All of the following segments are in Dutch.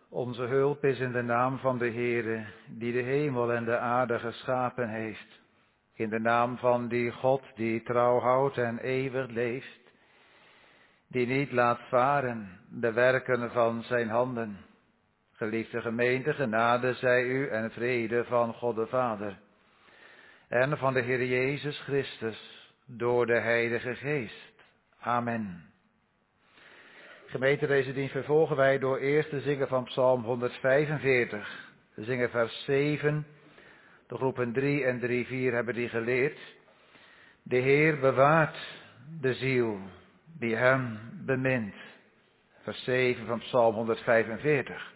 Onze hulp is in de naam van de Heere, die de hemel en de aarde geschapen heeft. In de naam van die God die trouw houdt en eeuwig leeft. Die niet laat varen de werken van zijn handen. Geliefde gemeente, genade zij u en vrede van God de Vader. En van de Heer Jezus Christus door de Heilige Geest. Amen. Gemeente, deze dienst vervolgen wij door eerst te zingen van Psalm 145. We zingen vers 7. De groepen 3 en 3-4 hebben die geleerd. De Heer bewaart de ziel die hem bemint. Vers 7 van Psalm 145.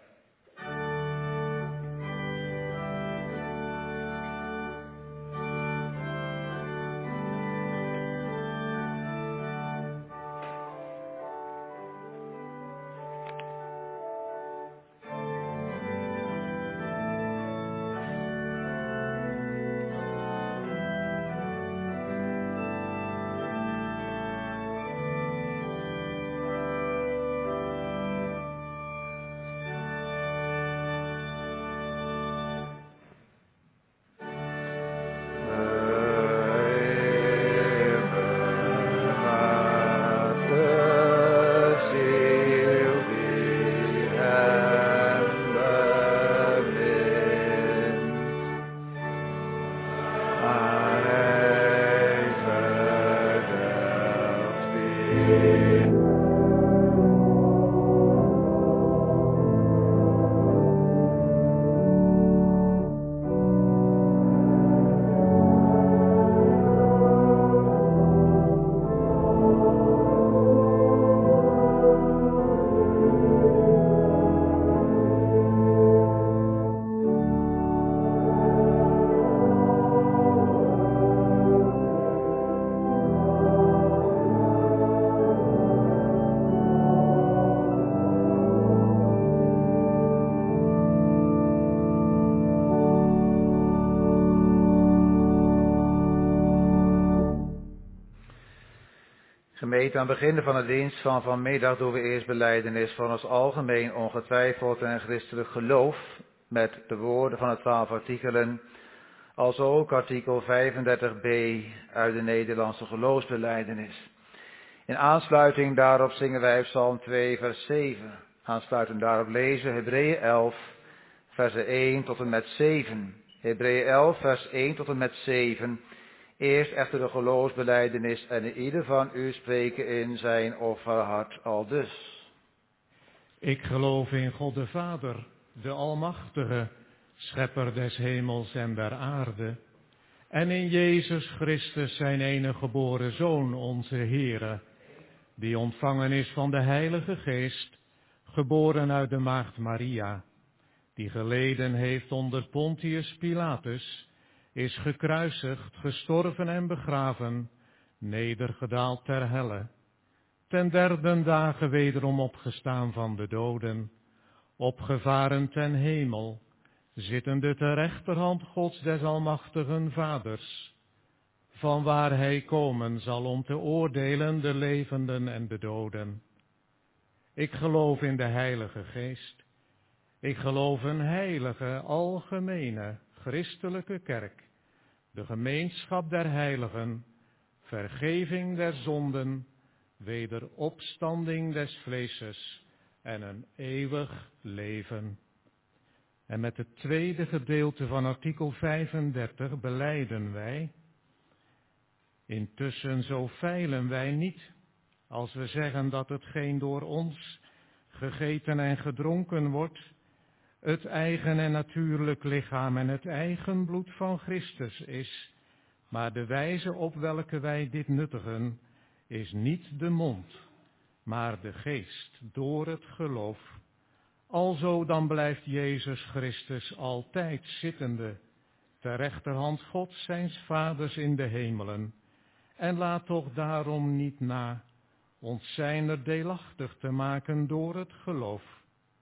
Gemeente, aan het begin van de dienst van vanmiddag doen we eerst belijdenis van ons algemeen ongetwijfeld en christelijk geloof met de woorden van de 12 artikelen, als ook artikel 35b uit de Nederlandse geloofsbelijdenis. In aansluiting daarop zingen wij Psalm 2 vers 7. Aansluitend daarop lezen Hebreeën 11 versen 1 tot en met 7. Hebreeën 11 vers 1 tot en met 7. Eerst echter de geloofsbelijdenis en ieder van u spreken in zijn of haar hart aldus. Ik geloof in God de Vader, de Almachtige, Schepper des hemels en der aarde, en in Jezus Christus zijn enige geboren Zoon, onze Heere, die ontvangen is van de Heilige Geest, geboren uit de maagd Maria, die geleden heeft onder Pontius Pilatus, is gekruisigd, gestorven en begraven, nedergedaald ter helle, ten derde dage wederom opgestaan van de doden, opgevaren ten hemel, zittende ter rechterhand Gods des Almachtigen Vaders, vanwaar hij komen zal om te oordelen de levenden en de doden. Ik geloof in de Heilige Geest. Ik geloof een heilige, algemene, christelijke kerk, de gemeenschap der heiligen, vergeving der zonden, wederopstanding des vleeses en een eeuwig leven. En met het tweede gedeelte van artikel 35 belijden wij: intussen zo feilen wij niet, als we zeggen dat hetgeen door ons gegeten en gedronken wordt, het eigen en natuurlijk lichaam en het eigen bloed van Christus is, maar de wijze op welke wij dit nuttigen, is niet de mond, maar de geest door het geloof. Alzo dan blijft Jezus Christus altijd zittende, ter rechterhand Gods zijns Vaders in de hemelen, en laat toch daarom niet na ons zijner deelachtig te maken door het geloof.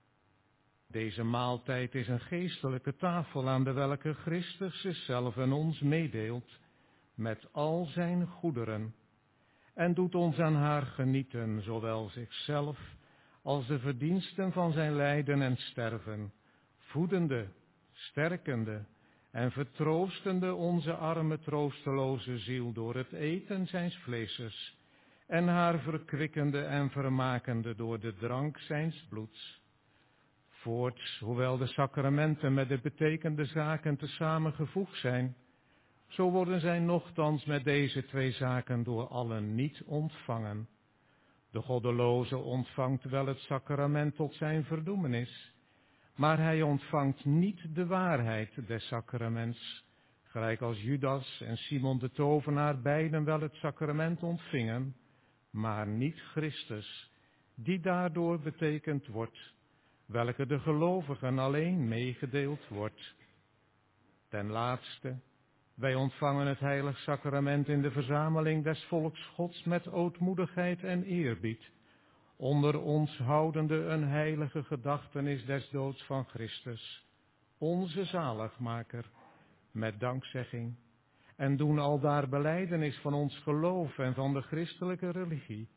Deze maaltijd is een geestelijke tafel aan de welke Christus zichzelf en ons meedeelt met al zijn goederen en doet ons aan haar genieten, zowel zichzelf als de verdiensten van zijn lijden en sterven, voedende, sterkende en vertroostende onze arme troosteloze ziel door het eten zijns vleeses en haar verkwikkende en vermakende door de drank zijns bloeds. Voorts, hoewel de sacramenten met de betekende zaken tezamen gevoegd zijn, zo worden zij nochtans met deze twee zaken door allen niet ontvangen. De goddeloze ontvangt wel het sacrament tot zijn verdoemenis, maar hij ontvangt niet de waarheid des sacraments, gelijk als Judas en Simon de tovenaar beiden wel het sacrament ontvingen, maar niet Christus, die daardoor betekend wordt, welke de gelovigen alleen meegedeeld wordt. Ten laatste, wij ontvangen het heilig sacrament in de verzameling des volks Gods met ootmoedigheid en eerbied, onder ons houdende een heilige gedachtenis des doods van Christus, onze zaligmaker, met dankzegging, en doen aldaar belijdenis van ons geloof en van de christelijke religie.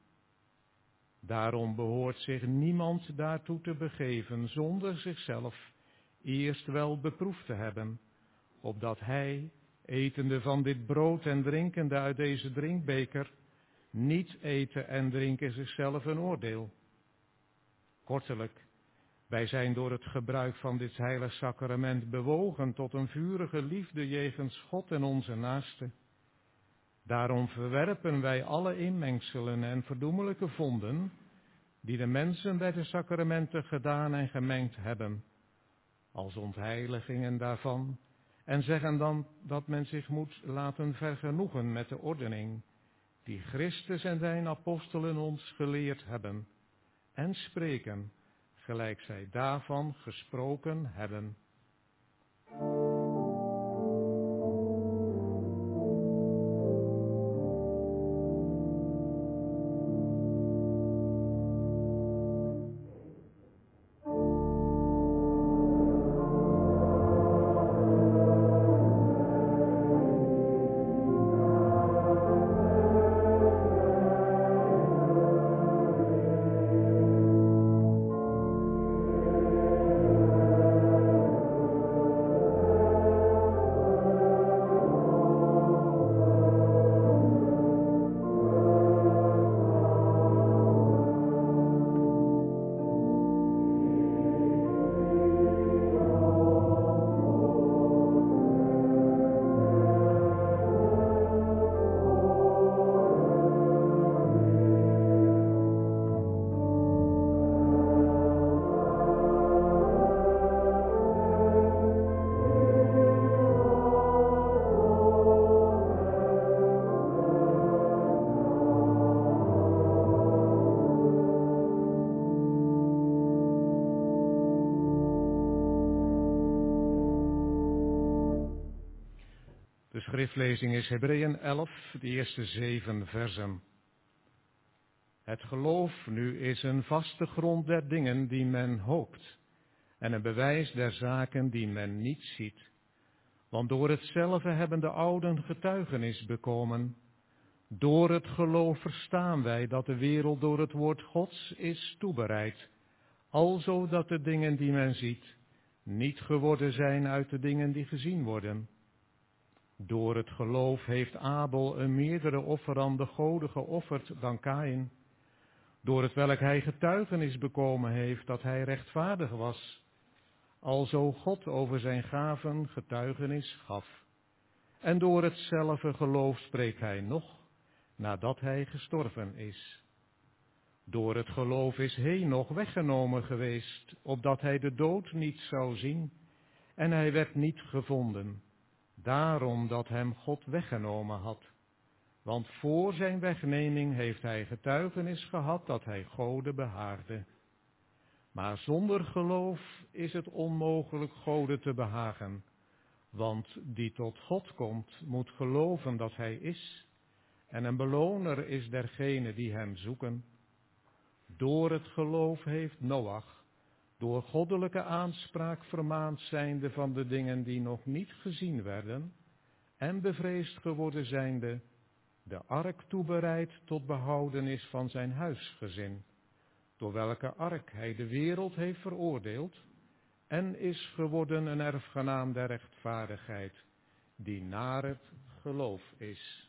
Daarom behoort zich niemand daartoe te begeven zonder zichzelf eerst wel beproefd te hebben, opdat hij, etende van dit brood en drinkende uit deze drinkbeker, niet eten en drinken zichzelf een oordeel. Kortelijk, wij zijn door het gebruik van dit heilig sacrament bewogen tot een vurige liefde jegens God en onze naaste. Daarom verwerpen wij alle inmengselen en verdoemelijke vonden die de mensen bij de sacramenten gedaan en gemengd hebben, als ontheiligingen daarvan, en zeggen dan dat men zich moet laten vergenoegen met de ordening die Christus en zijn apostelen ons geleerd hebben, en spreken, gelijk zij daarvan gesproken hebben. De schriftlezing is Hebreeën 11, de eerste 7 versen. Het geloof nu is een vaste grond der dingen die men hoopt, en een bewijs der zaken die men niet ziet. Want door hetzelfde hebben de ouden getuigenis bekomen. Door het geloof verstaan wij dat de wereld door het woord Gods is toebereid, alzo dat de dingen die men ziet niet geworden zijn uit de dingen die gezien worden. Door het geloof heeft Abel een meerdere offer aan de goden geofferd dan Kaïn, door het welk hij getuigenis bekomen heeft dat hij rechtvaardig was, alzo God over zijn gaven getuigenis gaf. En door hetzelfde geloof spreekt hij nog, nadat hij gestorven is. Door het geloof is Henoch weggenomen geweest, opdat hij de dood niet zou zien, en hij werd niet gevonden, daarom dat hem God weggenomen had. Want voor zijn wegneming heeft hij getuigenis gehad dat hij Gode behaagde. Maar zonder geloof is het onmogelijk Gode te behagen, want die tot God komt moet geloven dat hij is, en een beloner is dergenen die hem zoeken. Door het geloof heeft Noach, door goddelijke aanspraak vermaand zijnde van de dingen die nog niet gezien werden, en bevreesd geworden zijnde, de ark toebereid tot behoudenis van zijn huisgezin, door welke ark hij de wereld heeft veroordeeld en is geworden een erfgenaam der rechtvaardigheid, die naar het geloof is.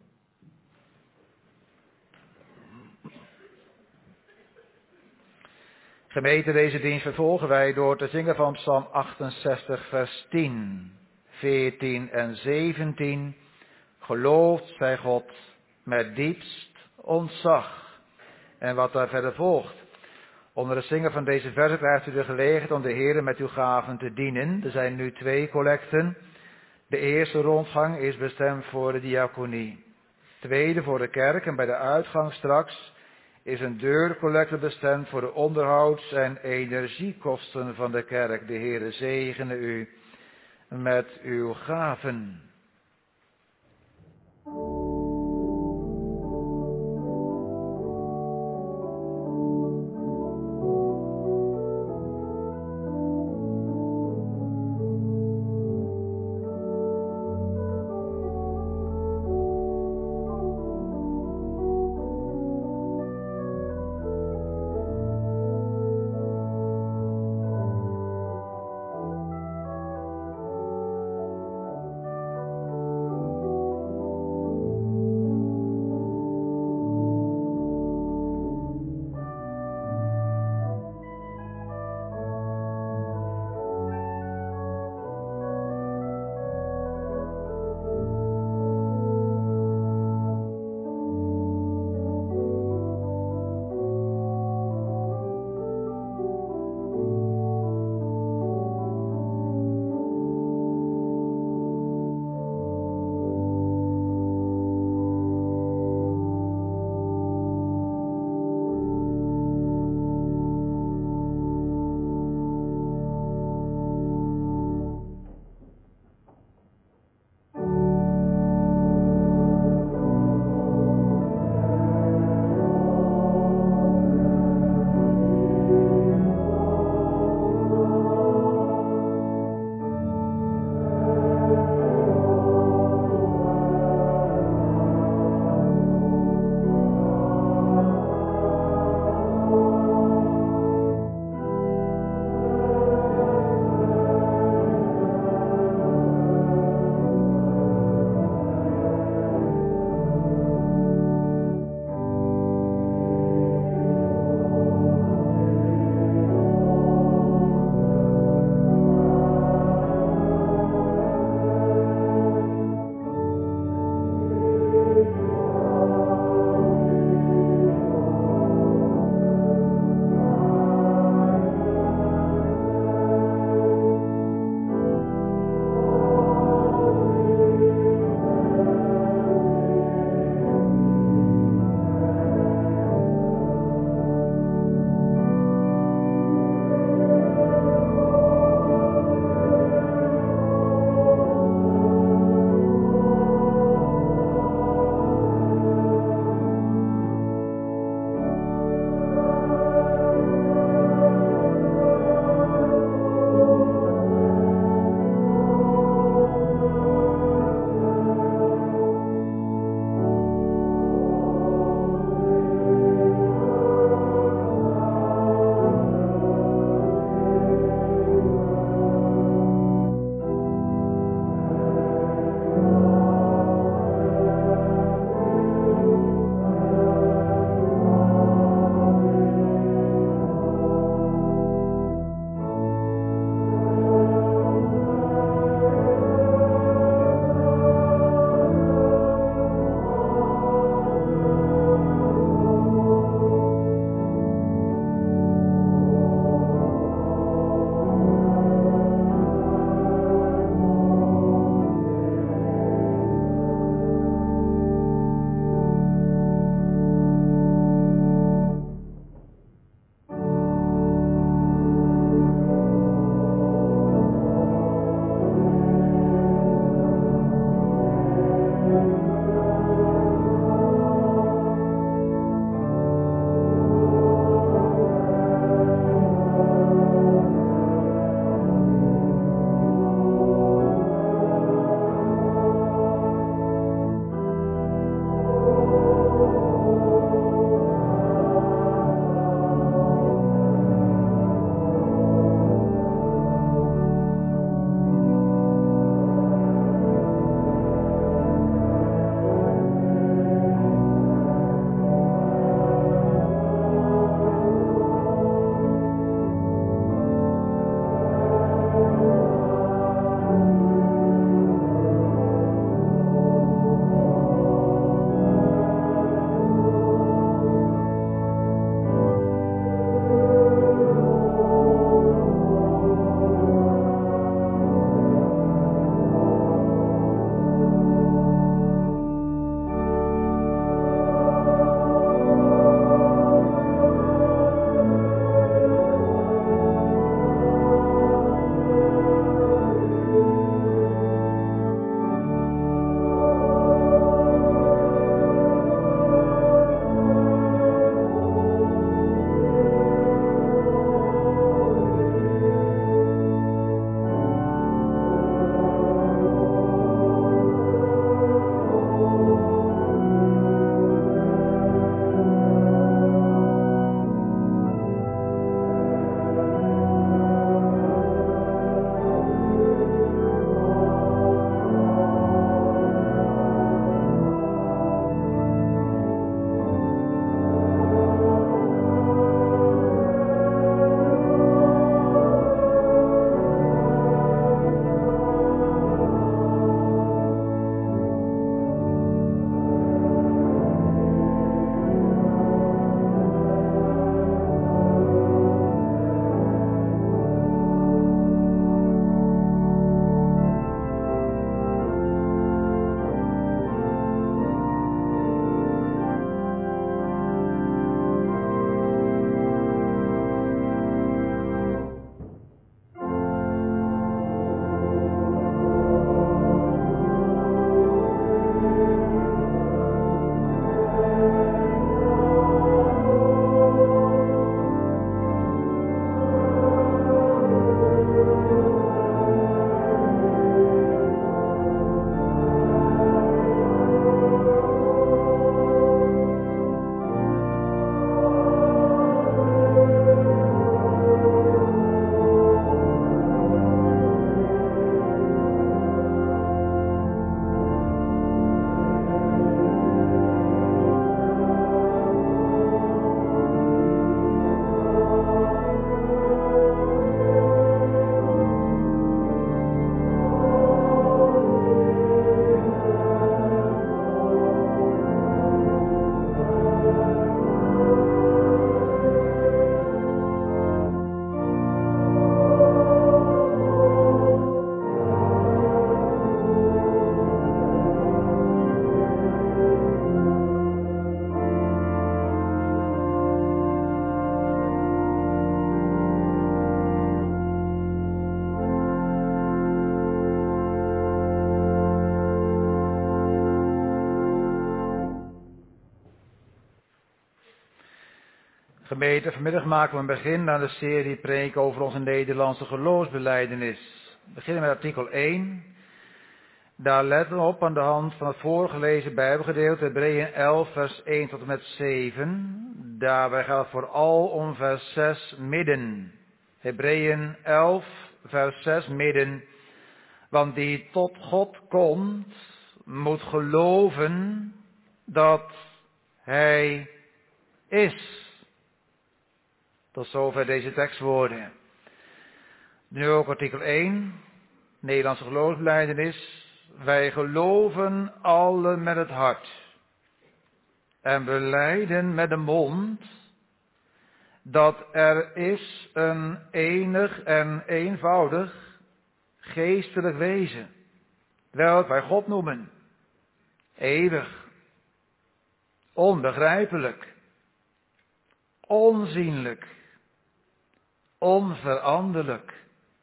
Gemeente, deze dienst vervolgen wij door te zingen van Psalm 68, vers 10, 14 en 17. Geloofd zij God met diepst ontzag. En wat daar verder volgt. Onder het zingen van deze versen krijgt u de gelegenheid om de Heer met uw gaven te dienen. Er zijn nu 2 collecten. De eerste rondgang is bestemd voor de diaconie. Tweede voor de kerk en bij de uitgang straks is een deurcollecte bestemd voor de onderhouds- en energiekosten van de kerk. De Heere zegene u met uw gaven. Gemeente, vanmiddag maken we een begin aan de serie preken over onze Nederlandse geloofsbelijdenis. We beginnen met artikel 1. Daar letten we op aan de hand van het voorgelezen Bijbelgedeelte, Hebreeën 11, vers 1 tot en met 7. Daarbij gaat het vooral om vers 6 midden. Hebreeën 11, vers 6 midden. Want die tot God komt, moet geloven dat Hij is. Tot zover deze tekstwoorden. Nu ook artikel 1, Nederlandse geloofsbelijdenis. Wij geloven allen met het hart en belijden met de mond dat er is een enig en eenvoudig geestelijk wezen, welk wij God noemen, eeuwig, onbegrijpelijk, onzienlijk, onveranderlijk,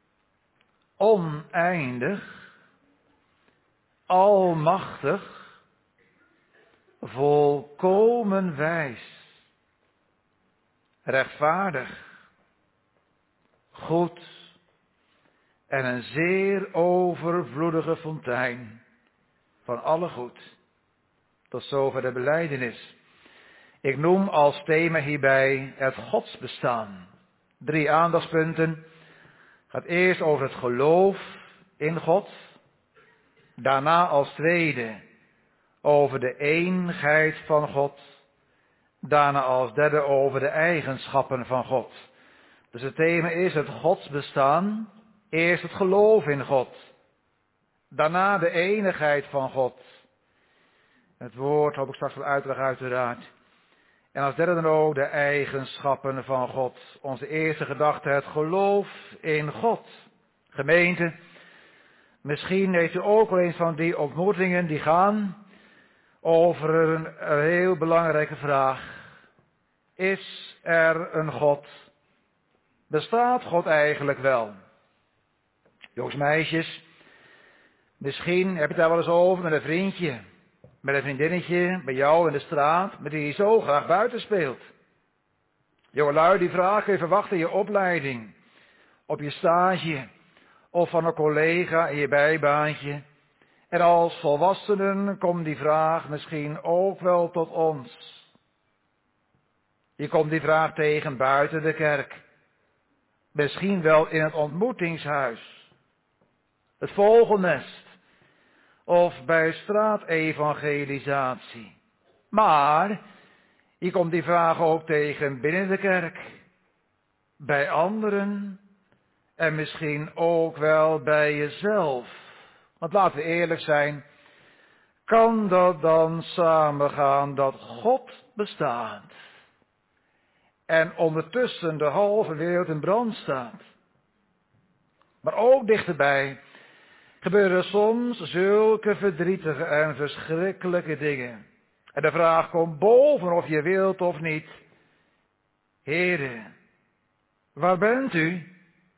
oneindig, almachtig, volkomen wijs, rechtvaardig, goed en een zeer overvloedige fontein van alle goed. Tot zover de belijdenis. Ik noem als thema hierbij het godsbestaan. 3 aandachtspunten. Het gaat eerst over het geloof in God. Daarna als tweede over de eenheid van God. Daarna als derde over de eigenschappen van God. Dus het thema is het godsbestaan. Eerst het geloof in God. Daarna de eenigheid van God. Het woord hoop ik straks wel uitleggen uiteraard. En als derde dan ook de eigenschappen van God. Onze eerste gedachte, het geloof in God. Gemeente, misschien heeft u ook wel eens van die ontmoetingen die gaan over een heel belangrijke vraag. Is er een God? Bestaat God eigenlijk wel? Jongens, meisjes, misschien heb je het daar wel eens over met een vriendje, met een vriendinnetje, bij jou in de straat, met wie je zo graag buiten speelt. Jongelui die vragen even wachten in je opleiding, op je stage, of van een collega in je bijbaantje. En als volwassenen komt die vraag misschien ook wel tot ons. Je komt die vraag tegen buiten de kerk. Misschien wel in het ontmoetingshuis. Het vogelnest. Of bij straatevangelisatie. Maar je komt die vraag ook tegen binnen de kerk. Bij anderen. En misschien ook wel bij jezelf. Want laten we eerlijk zijn. Kan dat dan samengaan dat God bestaat? En ondertussen de halve wereld in brand staat. Maar ook dichterbij gebeuren soms zulke verdrietige en verschrikkelijke dingen. En de vraag komt boven of je wilt of niet. Here, waar bent u?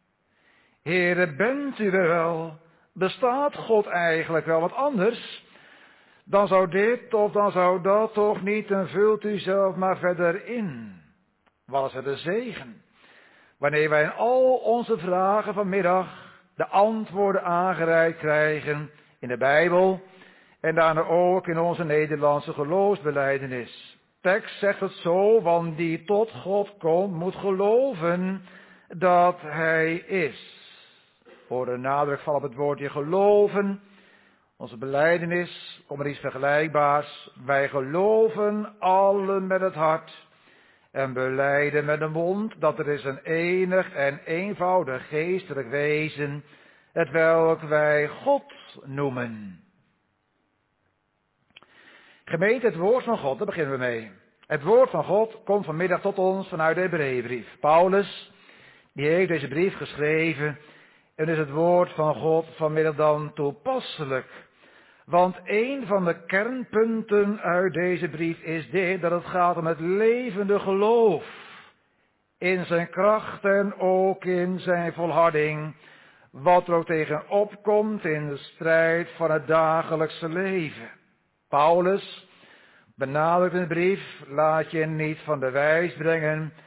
Here, bent u er wel? Bestaat God eigenlijk wel? Want anders, dan zou dit of dan zou dat toch niet, en vult u zelf maar verder in. Wat is er de zegen? Wanneer wij in al onze vragen vanmiddag de antwoorden aangereikt krijgen in de Bijbel en daarna ook in onze Nederlandse geloofsbelijdenis. Tekst zegt het zo, want die tot God komt moet geloven dat Hij is. Voor de nadruk valt op het woordje geloven. Onze belijdenis komt er iets vergelijkbaars. Wij geloven allen met het hart en belijden met de mond dat er is een enig en eenvoudig geestelijk wezen, hetwelk wij God noemen. Gemeente, het woord van God, daar beginnen we mee. Het woord van God komt vanmiddag tot ons vanuit de Hebreeënbrief. Paulus, die heeft deze brief geschreven en is het woord van God vanmiddag dan toepasselijk. Want een van de kernpunten uit deze brief is dit, dat het gaat om het levende geloof. In zijn kracht en ook in zijn volharding. Wat er ook tegen opkomt in de strijd van het dagelijkse leven. Paulus benadrukt in de brief, laat je niet van de wijs brengen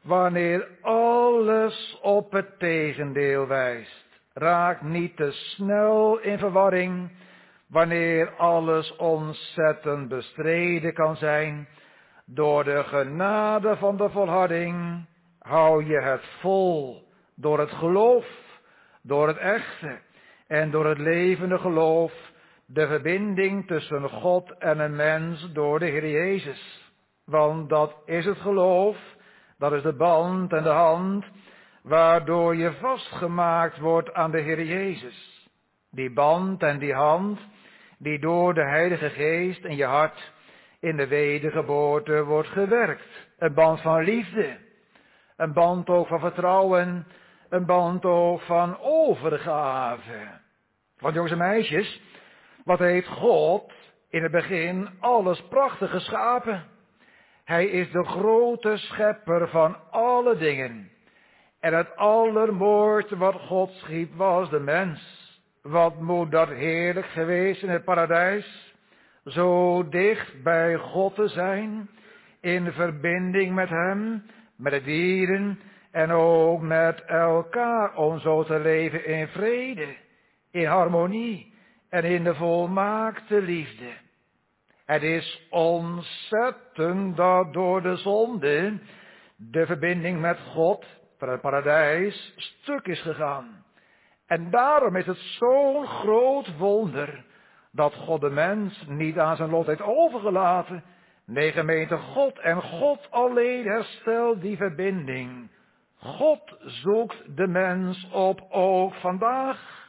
wanneer alles op het tegendeel wijst. Raak niet te snel in verwarring, wanneer alles ontzettend bestreden kan zijn. Door de genade van de volharding hou je het vol, door het geloof, door het echte en door het levende geloof, de verbinding tussen God en een mens door de Heer Jezus. Want dat is het geloof, dat is de band en de hand, waardoor je vastgemaakt wordt aan de Heer Jezus. Die band en die hand, die door de Heilige Geest in je hart in de wedergeboorte wordt gewerkt. Een band van liefde, een band ook van vertrouwen, een band ook van overgave. Want jongens en meisjes, wat heeft God in het begin alles prachtig geschapen? Hij is de grote schepper van alle dingen. En het allermooiste wat God schiep was de mens. Wat moet dat heerlijk geweest in het paradijs? Zo dicht bij God te zijn, in verbinding met Hem, met de dieren en ook met elkaar, om zo te leven in vrede, in harmonie en in de volmaakte liefde. Het is ontzettend dat door de zonde de verbinding met God van het paradijs stuk is gegaan. En daarom is het zo'n groot wonder dat God de mens niet aan zijn lot heeft overgelaten. Nee, gemeente, God en God alleen herstelt die verbinding. God zoekt de mens op ook vandaag.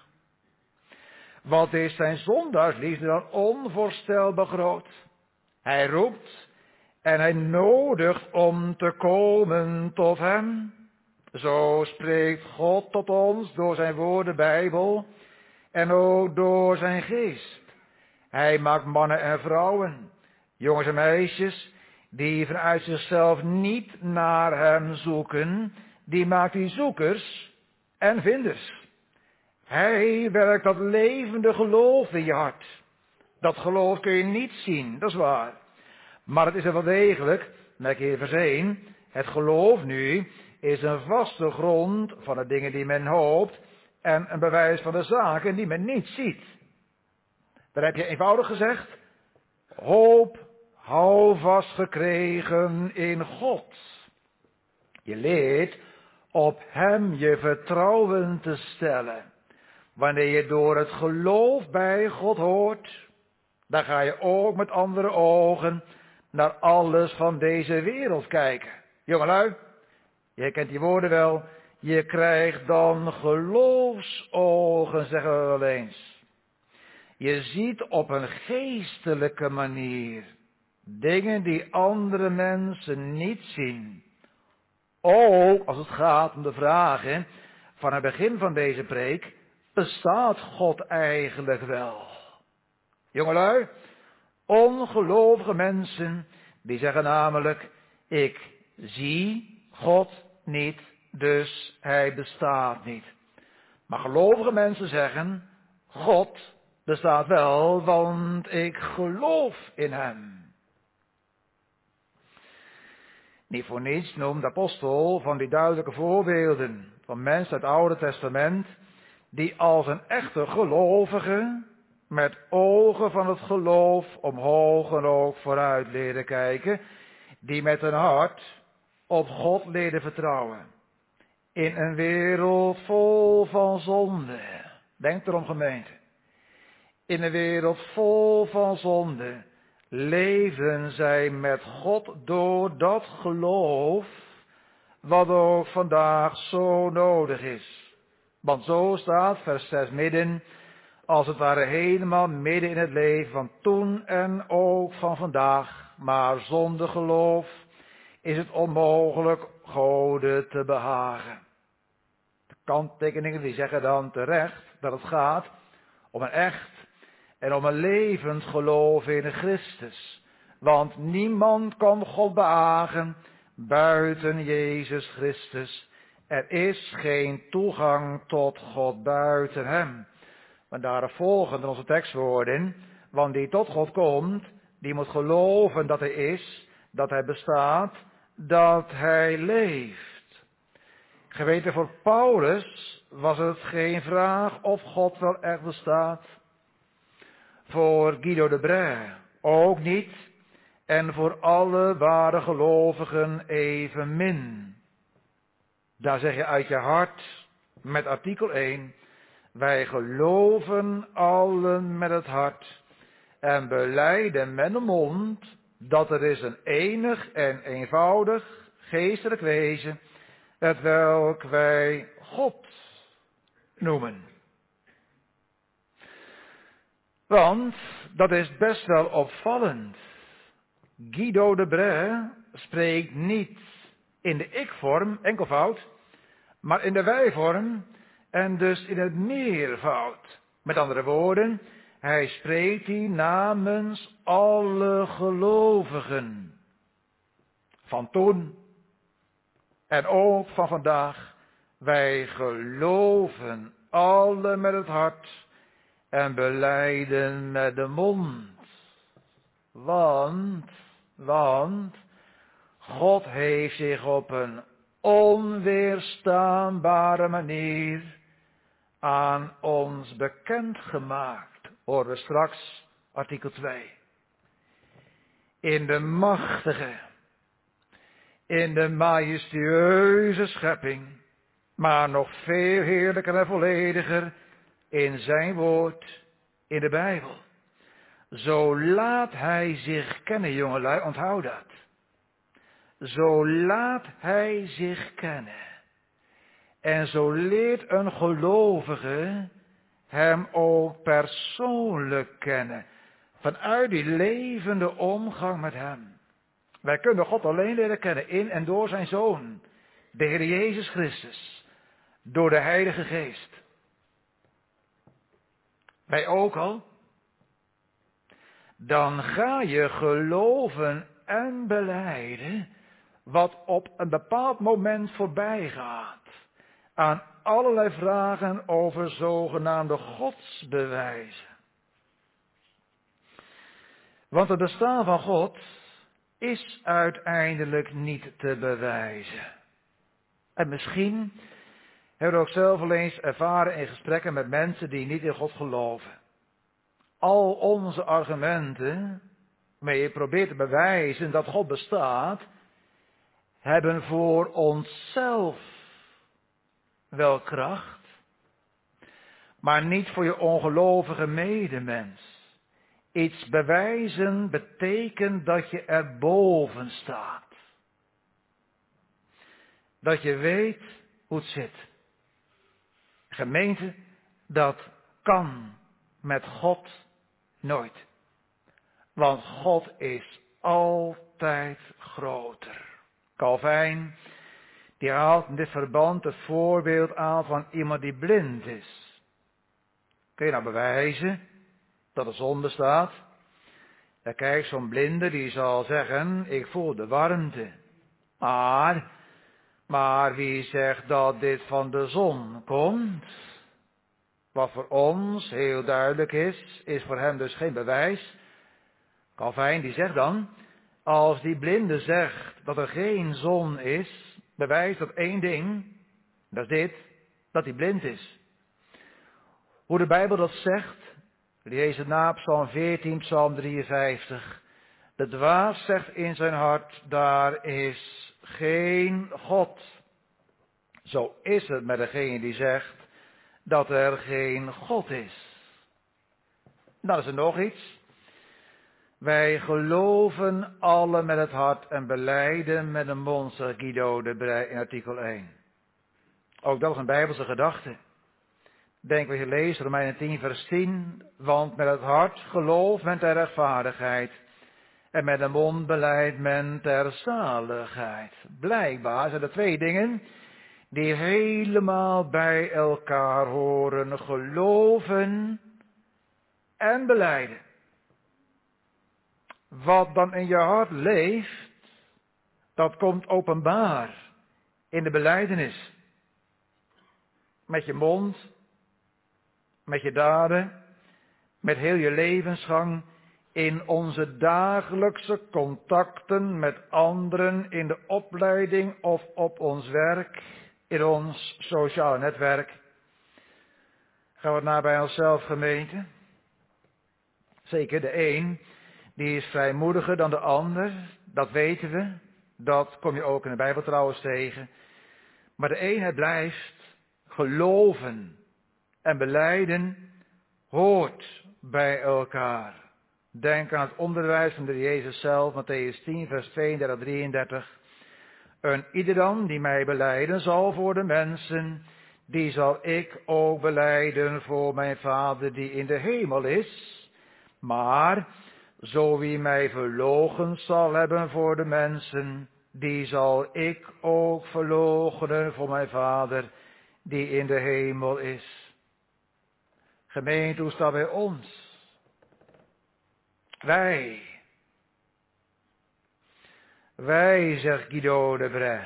Wat is zijn zondaarsliefde dan onvoorstelbaar groot. Hij roept en hij nodigt om te komen tot hem. Zo spreekt God tot ons door zijn woorden Bijbel en ook door zijn geest. Hij maakt mannen en vrouwen, jongens en meisjes, die vanuit zichzelf niet naar hem zoeken, die maakt hij zoekers en vinders. Hij werkt dat levende geloof in je hart. Dat geloof kun je niet zien, dat is waar. Maar het is er wel degelijk, merk je vers 1, het geloof nu is een vaste grond van de dingen die men hoopt en een bewijs van de zaken die men niet ziet. Dan heb je eenvoudig gezegd, hoop, hou vast gekregen in God. Je leert op hem je vertrouwen te stellen. Wanneer je door het geloof bij God hoort, dan ga je ook met andere ogen naar alles van deze wereld kijken. Jongelui, je kent die woorden wel. Je krijgt dan geloofsogen, zeggen we wel eens. Je ziet op een geestelijke manier dingen die andere mensen niet zien. Ook als het gaat om de vragen van het begin van deze preek, bestaat God eigenlijk wel? Jongelui, ongelovige mensen, die zeggen namelijk, ik zie God niet, dus hij bestaat niet. Maar gelovige mensen zeggen, God bestaat wel, want ik geloof in hem. Niet voor niets noemt de apostel van die duidelijke voorbeelden van mensen uit het Oude Testament, die als een echte gelovige met ogen van het geloof omhoog en ook vooruit leren kijken, die met hun hart op God leren vertrouwen. In een wereld vol van zonde. Denk erom, gemeente. In een wereld vol van zonde leefden zij met God door dat geloof, wat ook vandaag zo nodig is. Want zo staat vers 6 midden, als het ware helemaal midden in het leven van toen en ook van vandaag. Maar zonder geloof is het onmogelijk Gode te behagen. De kanttekeningen die zeggen dan terecht dat het gaat om een echt en om een levend geloof in Christus. Want niemand kan God behagen buiten Jezus Christus. Er is geen toegang tot God buiten hem. Maar daar volgen onze tekstwoorden, want die tot God komt, die moet geloven dat hij is, dat hij bestaat, dat hij leeft. Geweten, voor Paulus was het geen vraag of God wel echt bestaat. Voor Guido de Brès ook niet. En voor alle ware gelovigen evenmin. Daar zeg je uit je hart met artikel 1. Wij geloven allen met het hart en belijden met de mond dat er is een enig en eenvoudig geestelijk wezen, hetwelk wij God noemen. Want dat is best wel opvallend. Guido de Brès spreekt niet in de ik-vorm, enkelvoud, maar in de wij-vorm en dus in het meervoud. Met andere woorden, hij spreekt hier namens alle gelovigen. Van toen en ook van vandaag. Wij geloven alle met het hart en belijden met de mond. Want God heeft zich op een onweerstaanbare manier aan ons bekendgemaakt. Horen we straks artikel 2. In de machtige, in de majestueuze schepping, maar nog veel heerlijker en vollediger in zijn woord, in de Bijbel. Zo laat hij zich kennen, jongelui, onthoud dat. Zo laat hij zich kennen. En zo leert een gelovige hem ook persoonlijk kennen. Vanuit die levende omgang met hem. Wij kunnen God alleen leren kennen in en door zijn Zoon, de Heer Jezus Christus, door de Heilige Geest. Wij ook al. Dan ga je geloven en belijden wat op een bepaald moment voorbij gaat. Aan allerlei vragen over zogenaamde godsbewijzen. Want het bestaan van God is uiteindelijk niet te bewijzen. En misschien hebben we ook zelf al eens ervaren in gesprekken met mensen die niet in God geloven. Al onze argumenten, waarmee je probeert te bewijzen dat God bestaat, hebben voor onszelf wel kracht, maar niet voor je ongelovige medemens. Iets bewijzen betekent dat je erboven staat. Dat je weet hoe het zit. Gemeente, dat kan met God nooit. Want God is altijd groter. Calvijn, die haalt in dit verband het voorbeeld aan van iemand die blind is. Kun je nou bewijzen dat de zon bestaat? Dan kijk, zo'n blinde die zal zeggen, ik voel de warmte. Maar wie zegt dat dit van de zon komt? Wat voor ons heel duidelijk is voor hem dus geen bewijs. Calvijn die zegt dan, als die blinde zegt dat er geen zon is, bewijst dat één ding, dat is dit, dat hij blind is. Hoe de Bijbel dat zegt, lees het na Psalm 14, Psalm 53. De dwaas zegt in zijn hart, daar is geen God. Zo is het met degene die zegt dat er geen God is. Dan is er nog iets. Wij geloven alle met het hart en belijden met de mond, zegt Guido de Brès in artikel 1. Ook dat is een Bijbelse gedachte. Denk wat je leest, Romeinen 10 vers 10. Want met het hart gelooft men ter rechtvaardigheid. En met de mond belijdt men ter zaligheid. Blijkbaar zijn er twee dingen die helemaal bij elkaar horen. Geloven en belijden. Wat dan in je hart leeft, dat komt openbaar in de belijdenis. Met je mond, met je daden, met heel je levensgang, in onze dagelijkse contacten met anderen, in de opleiding of op ons werk, in ons sociale netwerk. Gaan we het na bij onszelf, gemeente? Zeker, de een, die is vrijmoediger dan de ander, dat weten we. Dat kom je ook in de Bijbel trouwens tegen. Maar de een, hij blijft geloven en belijden, hoort bij elkaar. Denk aan het onderwijs van de Jezus zelf, Mattheüs 10, vers 32, 33. Een ieder dan die mij belijden zal voor de mensen, die zal ik ook belijden voor mijn Vader die in de hemel is. Maar zo wie mij verloochend zal hebben voor de mensen, die zal ik ook verloochenen voor mijn Vader die in de hemel is. Gemeente, hoe staat bij ons? Wij, zegt Guido de Brès,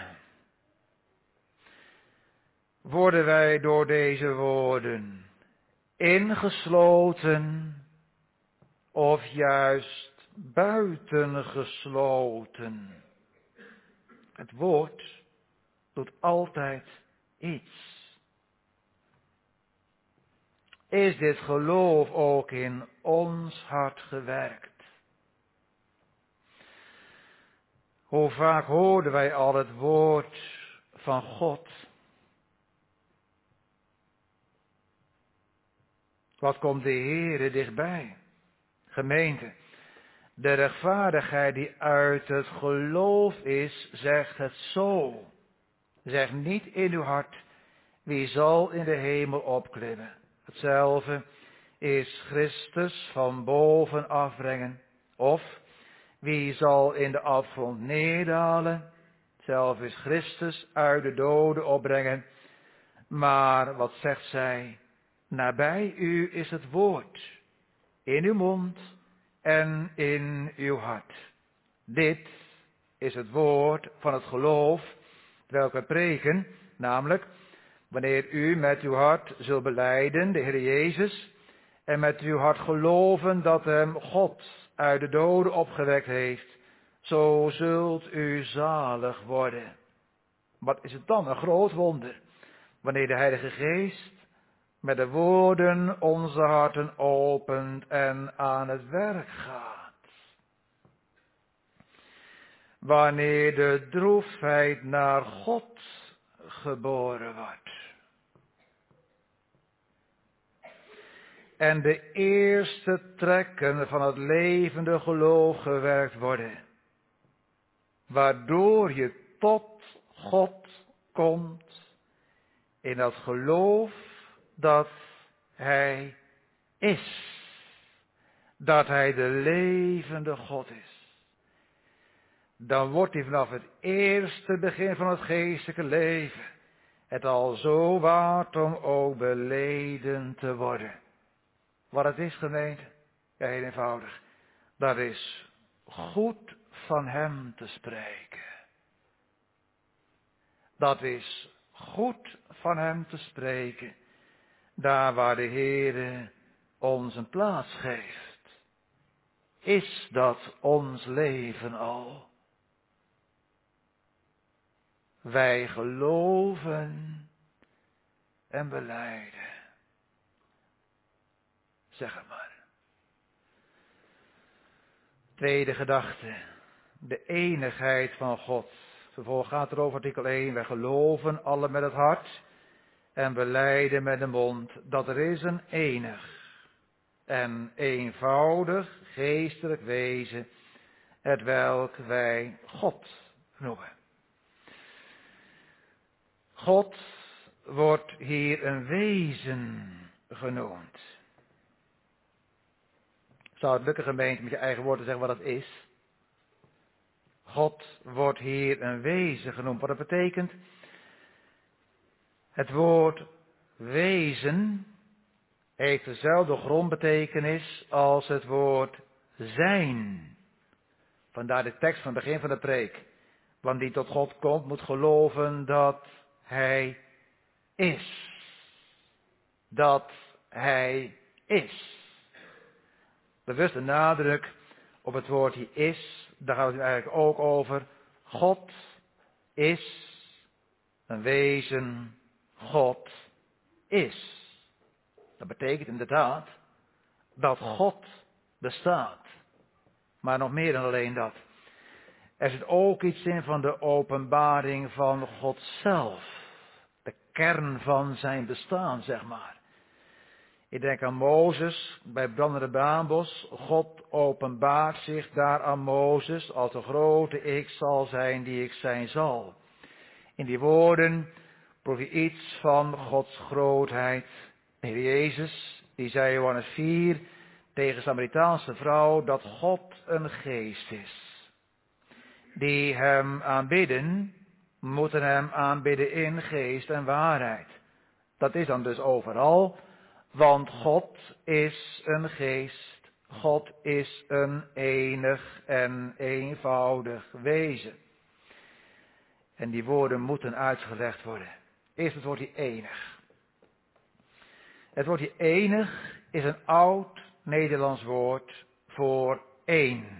worden wij door deze woorden ingesloten of juist buitengesloten? Het woord doet altijd iets. Is dit geloof ook in ons hart gewerkt? Hoe vaak hoorden wij al het woord van God? Wat komt de Heere dichtbij? Gemeente, de rechtvaardigheid die uit het geloof is, zegt het zo. Zeg niet in uw hart, wie zal in de hemel opklimmen? Hetzelfde is Christus van boven afbrengen. Of wie zal in de afgrond neerdalen? Hetzelfde is Christus uit de doden opbrengen. Maar wat zegt zij? Nabij u is het woord, in uw mond en in uw hart. Dit is het woord van het geloof, welke preken, namelijk, wanneer u met uw hart zult belijden, de Heer Jezus, en met uw hart geloven dat hem God uit de doden opgewekt heeft, zo zult u zalig worden. Wat is het dan een groot wonder, wanneer de Heilige Geest met de woorden onze harten opent en aan het werk gaat. Wanneer de droefheid naar God geboren wordt. En de eerste trekken van het levende geloof gewerkt worden. Waardoor je tot God komt in dat geloof dat Hij is. Dat Hij de levende God is. Dan wordt hij vanaf het eerste begin van het geestelijke leven het al zo waard om ook beleden te worden. Wat het is, gemeente? Ja, heel eenvoudig. Dat is goed van Hem te spreken. Dat is goed van Hem te spreken. Daar waar de Heere ons een plaats geeft. Is dat ons leven al? Wij geloven en belijden. Zeg het maar. Tweede gedachte. De enigheid van God. Vervolgens gaat er over artikel 1. Wij geloven alle met het hart. En belijden met de mond. Dat er is een enig. En eenvoudig geestelijk wezen. Hetwelk wij God noemen. God wordt hier een wezen genoemd. Zou het lukken, gemeente, met je eigen woorden zeggen wat dat is? God wordt hier een wezen genoemd. Wat dat betekent? Het woord wezen heeft dezelfde grondbetekenis als het woord zijn. Vandaar de tekst van het begin van de preek. Want die tot God komt moet geloven dat Hij is. Dat Hij is. Bewust de nadruk op het woordje is, daar gaat het eigenlijk ook over. God is een wezen, God is. Dat betekent inderdaad dat God bestaat. Maar nog meer dan alleen dat. Er zit ook iets in van de openbaring van God zelf. De kern van zijn bestaan, zeg maar. Ik denk aan Mozes bij brandende braambos. God openbaart zich daar aan Mozes als de grote ik zal zijn die ik zijn zal. In die woorden proef je iets van Gods grootheid. De Heer Jezus, die zei in Johannes 4 tegen de Samaritaanse vrouw dat God een geest is. Die hem aanbidden, moeten hem aanbidden in geest en waarheid. Dat is dan dus overal, want God is een geest. God is een enig en eenvoudig wezen. En die woorden moeten uitgelegd worden. Eerst het woordje enig. Het woordje enig is een oud Nederlands woord voor één.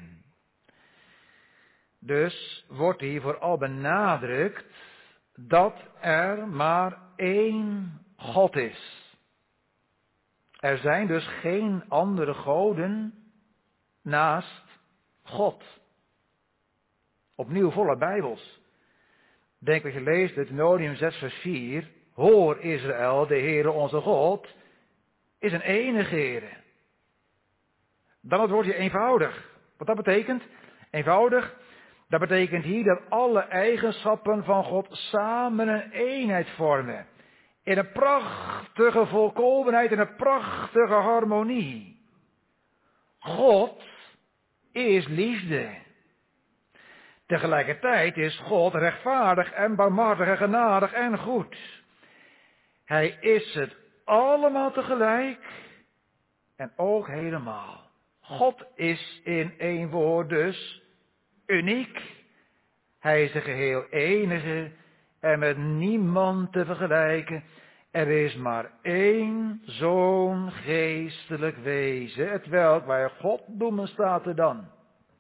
Dus wordt hier vooral benadrukt dat er maar één God is. Er zijn dus geen andere goden naast God. Opnieuw volle Bijbels. Denk wat je leest, Deuteronomium 6 vers 4. Hoor Israël, de Heere onze God, is een enige Heere. Dan het woordje eenvoudig. Wat dat betekent? Eenvoudig, dat betekent hier dat alle eigenschappen van God samen een eenheid vormen. In een prachtige volkomenheid, in een prachtige harmonie. God is liefde. Tegelijkertijd is God rechtvaardig en barmhartig en genadig en goed. Hij is het allemaal tegelijk en ook helemaal. God is in één woord dus uniek. Hij is de geheel enige en met niemand te vergelijken. Er is maar één zo'n geestelijk wezen, hetwelk wij God noemen, staat er dan.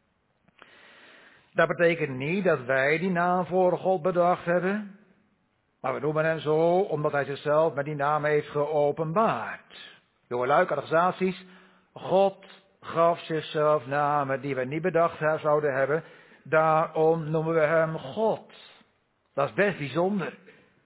Dat betekent niet dat wij die naam voor God bedacht hebben, maar we noemen hem zo omdat hij zichzelf met die naam heeft geopenbaard. Jongelui, catechisaties, God gaf zichzelf namen die we niet bedacht zouden hebben, daarom noemen we hem God. Dat is best bijzonder.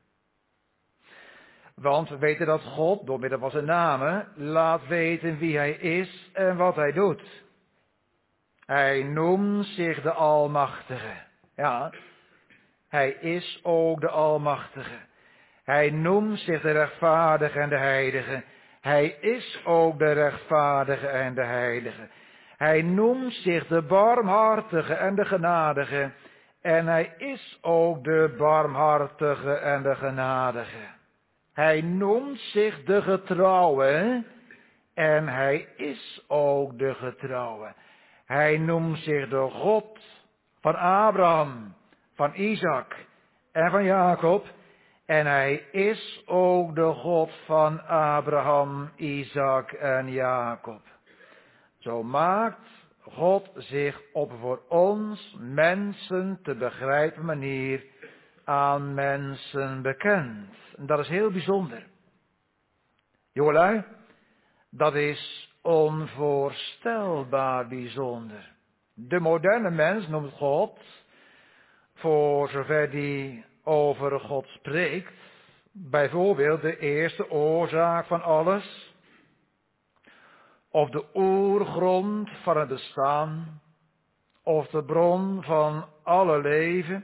Want we weten dat God, door middel van zijn namen, laat weten wie hij is en wat hij doet. Hij noemt zich de Almachtige. Ja, hij is ook de Almachtige. Hij noemt zich de rechtvaardige en de heilige. Hij is ook de rechtvaardige en de heilige. Hij noemt zich de barmhartige en de genadige. En hij is ook de barmhartige en de genadige. Hij noemt zich de getrouwe. En hij is ook de getrouwe. Hij noemt zich de God van Abraham, van Isaac en van Jacob. En hij is ook de God van Abraham, Isaac en Jacob. Zo maakt God zich op voor ons mensen te begrijpen manier aan mensen bekend. En dat is heel bijzonder. Jongelui, dat is onvoorstelbaar bijzonder. De moderne mens noemt God, voor zover die over God spreekt, bijvoorbeeld de eerste oorzaak van alles, of de oergrond van het bestaan, of de bron van alle leven.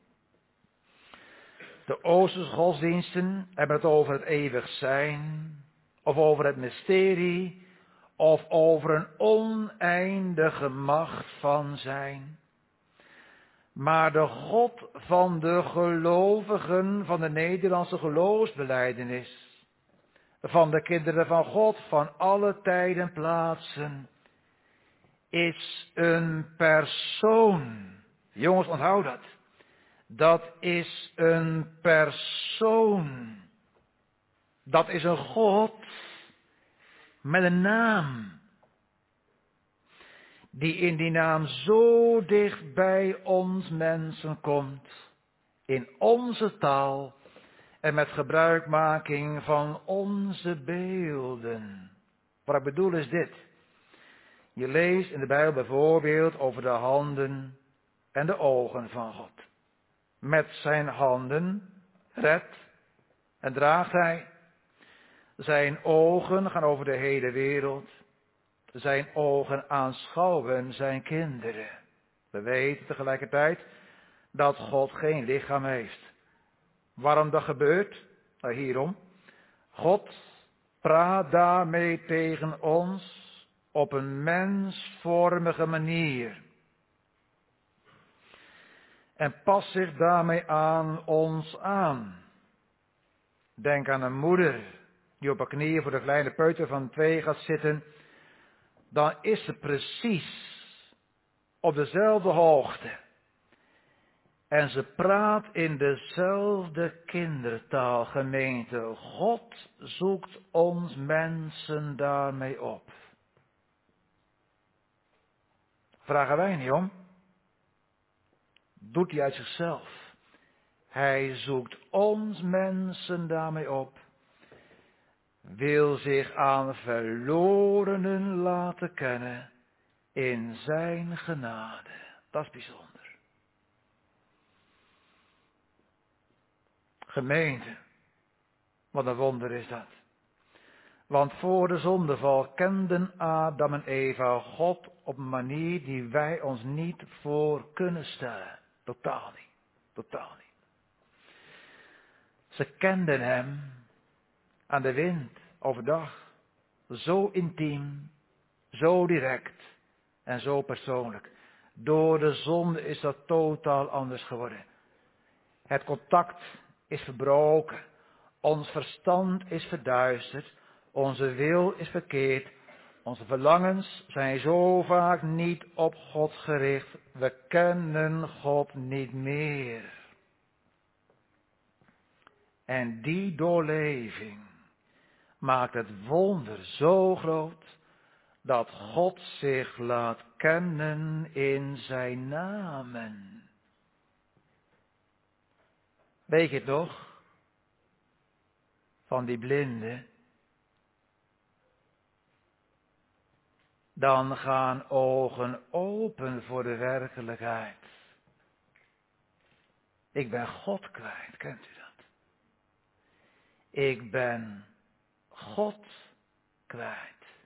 De Oosterse godsdiensten hebben het over het eeuwig zijn, of over het mysterie, of over een oneindige macht van zijn. Maar de God van de gelovigen van de Nederlandse geloofsbelijdenis, van de kinderen van God van alle tijden plaatsen, is een persoon. Jongens, onthoud dat. Dat is een persoon. Dat is een God met een naam. die in die naam zo dicht bij ons mensen komt, in onze taal en met gebruikmaking van onze beelden. Wat ik bedoel is dit. Je leest in de Bijbel bijvoorbeeld over de handen en de ogen van God. Met zijn handen redt en draagt hij. Zijn ogen gaan over de hele wereld. Zijn ogen aanschouwen zijn kinderen. We weten tegelijkertijd dat God geen lichaam heeft. Waarom dat gebeurt? Nou, hierom. God praat daarmee tegen ons op een mensvormige manier. En past zich daarmee aan ons aan. Denk aan een moeder die op haar knieën voor de kleine peuter van 2 gaat zitten. Dan is ze precies op dezelfde hoogte. En ze praat in dezelfde kindertaal, gemeente. God zoekt ons mensen daarmee op. Vragen wij niet om. Doet hij uit zichzelf. Hij zoekt ons mensen daarmee op. Wil zich aan verlorenen laten kennen in zijn genade. Dat is bijzonder. Gemeente, wat een wonder is dat. Want voor de zondeval kenden Adam en Eva God op een manier die wij ons niet voor kunnen stellen. Totaal niet. Totaal niet. Ze kenden hem aan de wind, overdag. Zo intiem, zo direct en zo persoonlijk. Door de zonde is dat totaal anders geworden. Het contact is verbroken. Ons verstand is verduisterd. Onze wil is verkeerd. Onze verlangens zijn zo vaak niet op God gericht. We kennen God niet meer. En die doorleving maakt het wonder zo groot dat God zich laat kennen in zijn namen. Weet je het nog? Van die blinden. Dan gaan ogen open voor de werkelijkheid. Ik ben God kwijt, kent u dat? Ik ben God kwijt.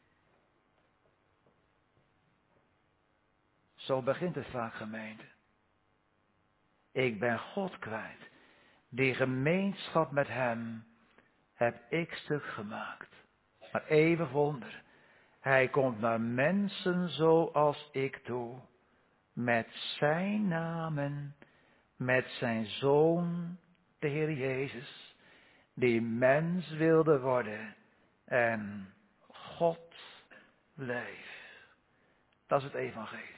Zo begint het vaak, gemeente. Ik ben God kwijt. Die gemeenschap met hem heb ik stuk gemaakt. Maar even wonder. Hij komt naar mensen zoals ik toe. Met zijn namen. Met zijn zoon, de Heer Jezus. Die mens wilde worden. En God bleef. Dat is het evangelie.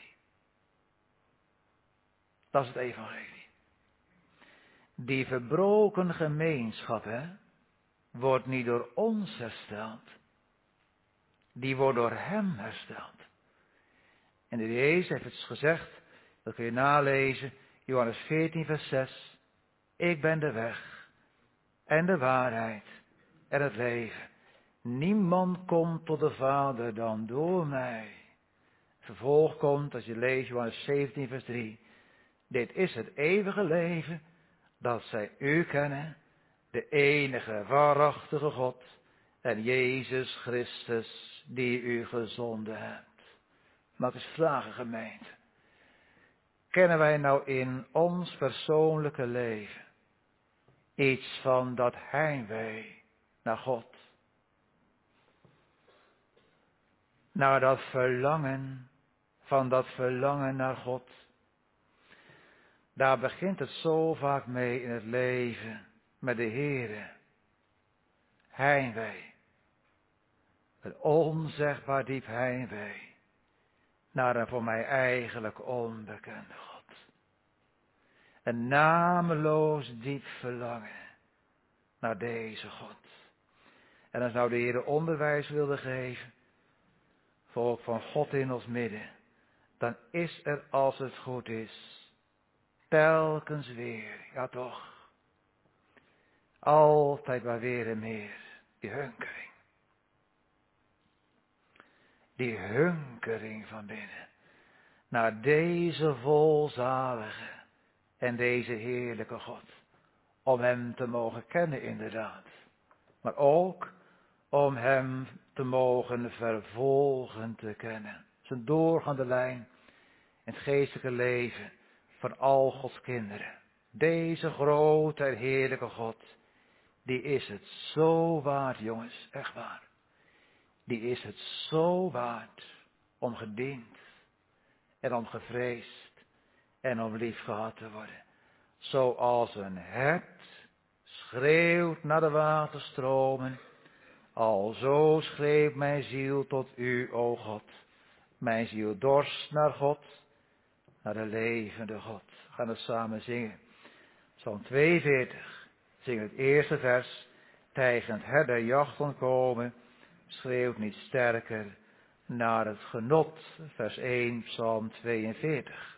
Dat is het evangelie. Die verbroken gemeenschap, wordt niet door ons hersteld. Die wordt door hem hersteld. En de Heer Jezus heeft het gezegd, dat kun je nalezen, Johannes 14 vers 6. Ik ben de weg en de waarheid en het leven. Niemand komt tot de Vader dan door mij. Vervolg komt, als je leest Johannes 17 vers 3. Dit is het eeuwige leven, dat zij u kennen, de enige waarachtige God en Jezus Christus die u gezonden hebt. Maar het is vragen, gemeente. Kennen wij nou in ons persoonlijke leven iets van dat heimwee naar God? Naar dat verlangen, van dat verlangen naar God. Daar begint het zo vaak mee in het leven met de Heere. Heimwee. Een onzegbaar diep heimwee. Naar een voor mij eigenlijk onbekende God. Een nameloos diep verlangen naar deze God. En als nou de Heere onderwijs wilde geven. Volk van God in ons midden. dan is er, als het goed is, telkens weer, ja toch, altijd maar weer en meer, die hunkering. Die hunkering van binnen, naar deze volzalige en deze heerlijke God. Om hem te mogen kennen inderdaad, maar ook om hem te mogen vervolgen te kennen. Het is een doorgaande lijn in het geestelijke leven van al Gods kinderen. Deze grote en heerlijke God, die is het zo waard, jongens, echt waar. Die is het zo waard om gediend en om gevreesd en om lief gehad te worden. Zoals een hert schreeuwt naar de waterstromen, alzo schreeuwt mijn ziel tot u, o God. Mijn ziel dorst naar God, naar de levende God. We gaan het samen zingen. Psalm 42, zing het eerste vers. Tijgend herder jacht ontkomen, schreeuwt niet sterker naar het genot. Vers 1, Psalm 42.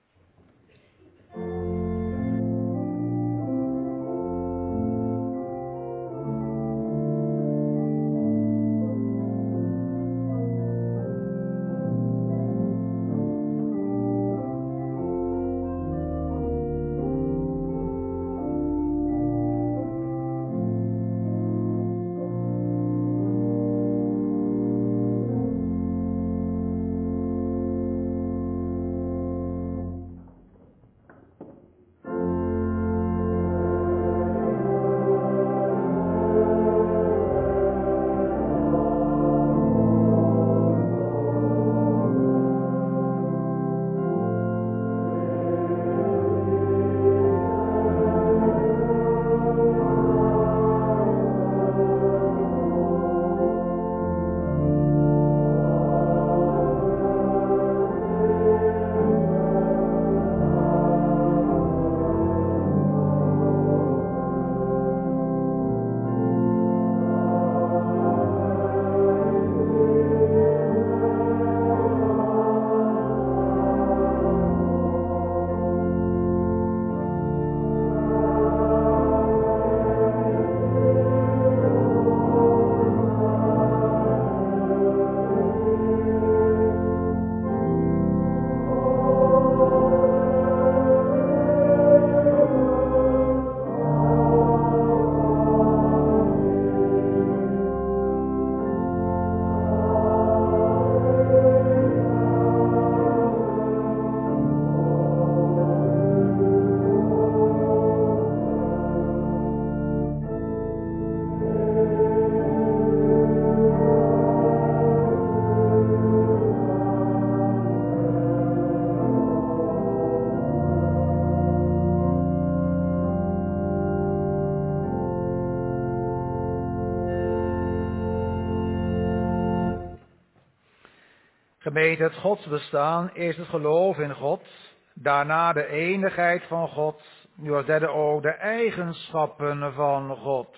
Gemeente, het godsbestaan, eerst het geloof in God, daarna de enigheid van God, nu als derde ook de eigenschappen van God.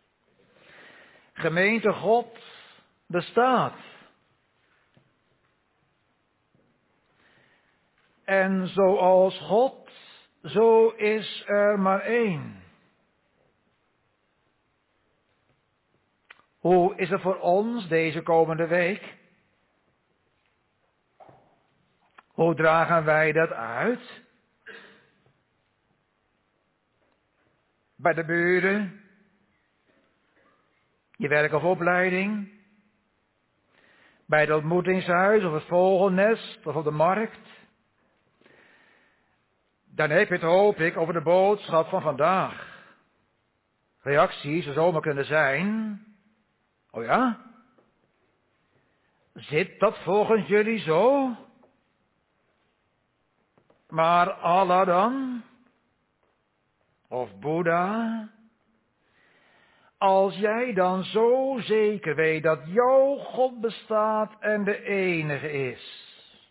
Gemeente, God bestaat. En zoals God, zo is er maar één. Hoe is het voor ons deze komende week? Hoe dragen wij dat uit? Bij de buren? Je werk of opleiding? Bij het ontmoetingshuis of het vogelnest of op de markt? Dan heb je het, hoop ik, over de boodschap van vandaag. Reacties zou zomaar kunnen zijn: oh ja? Zit dat volgens jullie zo? Maar Allah dan? Of Boeddha? Als jij dan zo zeker weet dat jouw God bestaat en de enige is,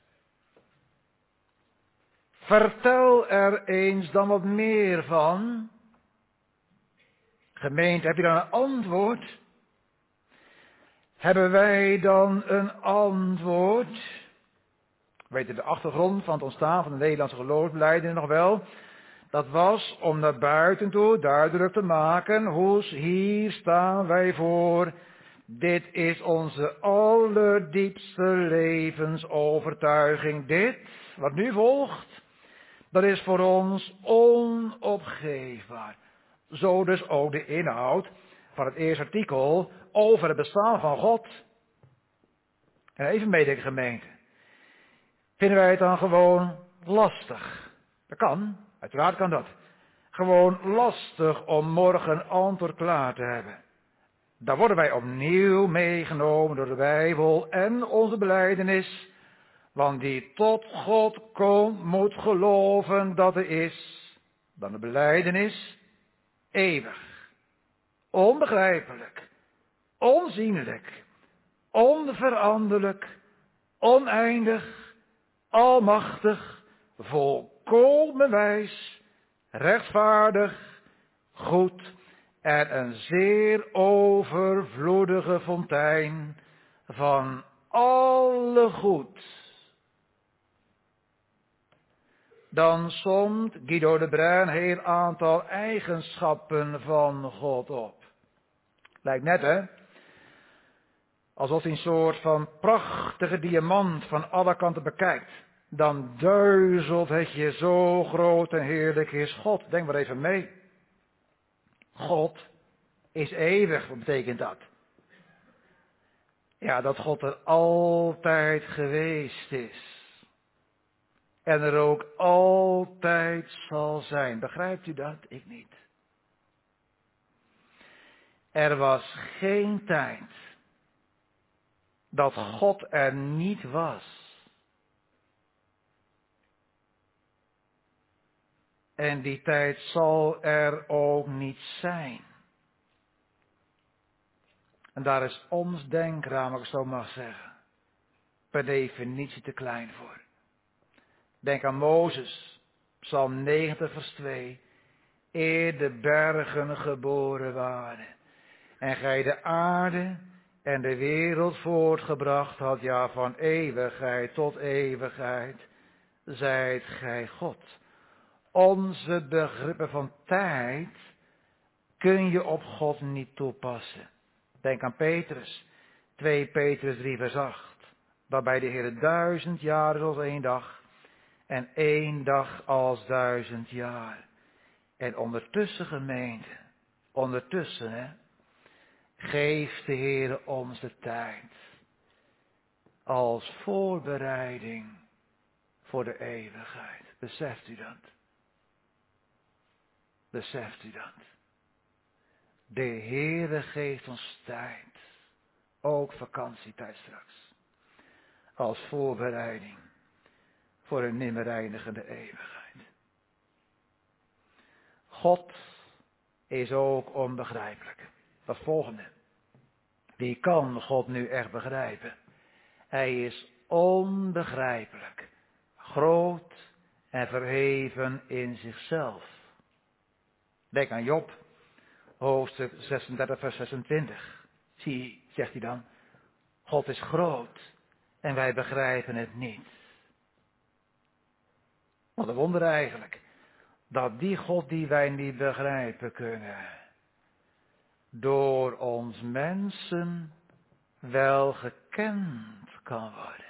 vertel er eens dan wat meer van. Gemeente, heb je dan een antwoord? Hebben wij dan een antwoord? Weet je de achtergrond van het ontstaan van de Nederlandse geloofsbelijdenis nog wel? Dat was om naar buiten toe duidelijk te maken, hier staan wij voor. Dit is onze allerdiepste levensovertuiging. Dit, wat nu volgt, dat is voor ons onopgeefbaar. Zo dus ook de inhoud van het eerste artikel over het bestaan van God. En even meedenken, gemeente. Vinden wij het dan gewoon lastig? Dat kan, uiteraard kan dat. Gewoon lastig om morgen antwoord klaar te hebben. Dan worden wij opnieuw meegenomen door de Bijbel en onze belijdenis. Want die tot God komt, moet geloven dat er is. Dan de belijdenis eeuwig, onbegrijpelijk, onzienlijk, onveranderlijk, oneindig, almachtig, volkomen wijs, rechtvaardig, goed en een zeer overvloedige fontein van alle goed. Dan somt Guido de Bruin een heel aantal eigenschappen van God op. Lijkt net, hè? Alsof hij een soort van prachtige diamant van alle kanten bekijkt. Dan duizelt het je zo groot en heerlijk is God. Denk maar even mee. God is eeuwig. Wat betekent dat? Ja, dat God er altijd geweest is. En er ook altijd zal zijn. Begrijpt u dat? Ik niet. Er was geen tijd dat God er niet was. En die tijd zal er ook niet zijn. En daar is ons denkraam, als ik zo mag zeggen, per definitie te klein voor. Denk aan Mozes, Psalm 90 vers 2. Eer de bergen geboren waren en gij de aarde en de wereld voortgebracht had, ja van eeuwigheid tot eeuwigheid, zijt gij God. Onze begrippen van tijd kun je op God niet toepassen. Denk aan Petrus, 2 Petrus 3 vers 8. Waarbij de Heer 1000 jaar is als 1 dag en 1 dag als 1000 jaar. En ondertussen gemeente, ondertussen geeft de Heer ons de tijd als voorbereiding voor de eeuwigheid. Beseft u dat? Beseft u dat? De Heere geeft ons tijd, ook vakantietijd straks, als voorbereiding voor een nimmer eindigende eeuwigheid. God is ook onbegrijpelijk. Dat volgende. Wie kan God nu echt begrijpen? Hij is onbegrijpelijk, groot en verheven in zichzelf. Denk aan Job, hoofdstuk 36 vers 26. Zie, zegt hij dan, God is groot en wij begrijpen het niet. Wat een wonder eigenlijk, dat die God die wij niet begrijpen kunnen, door ons mensen wel gekend kan worden.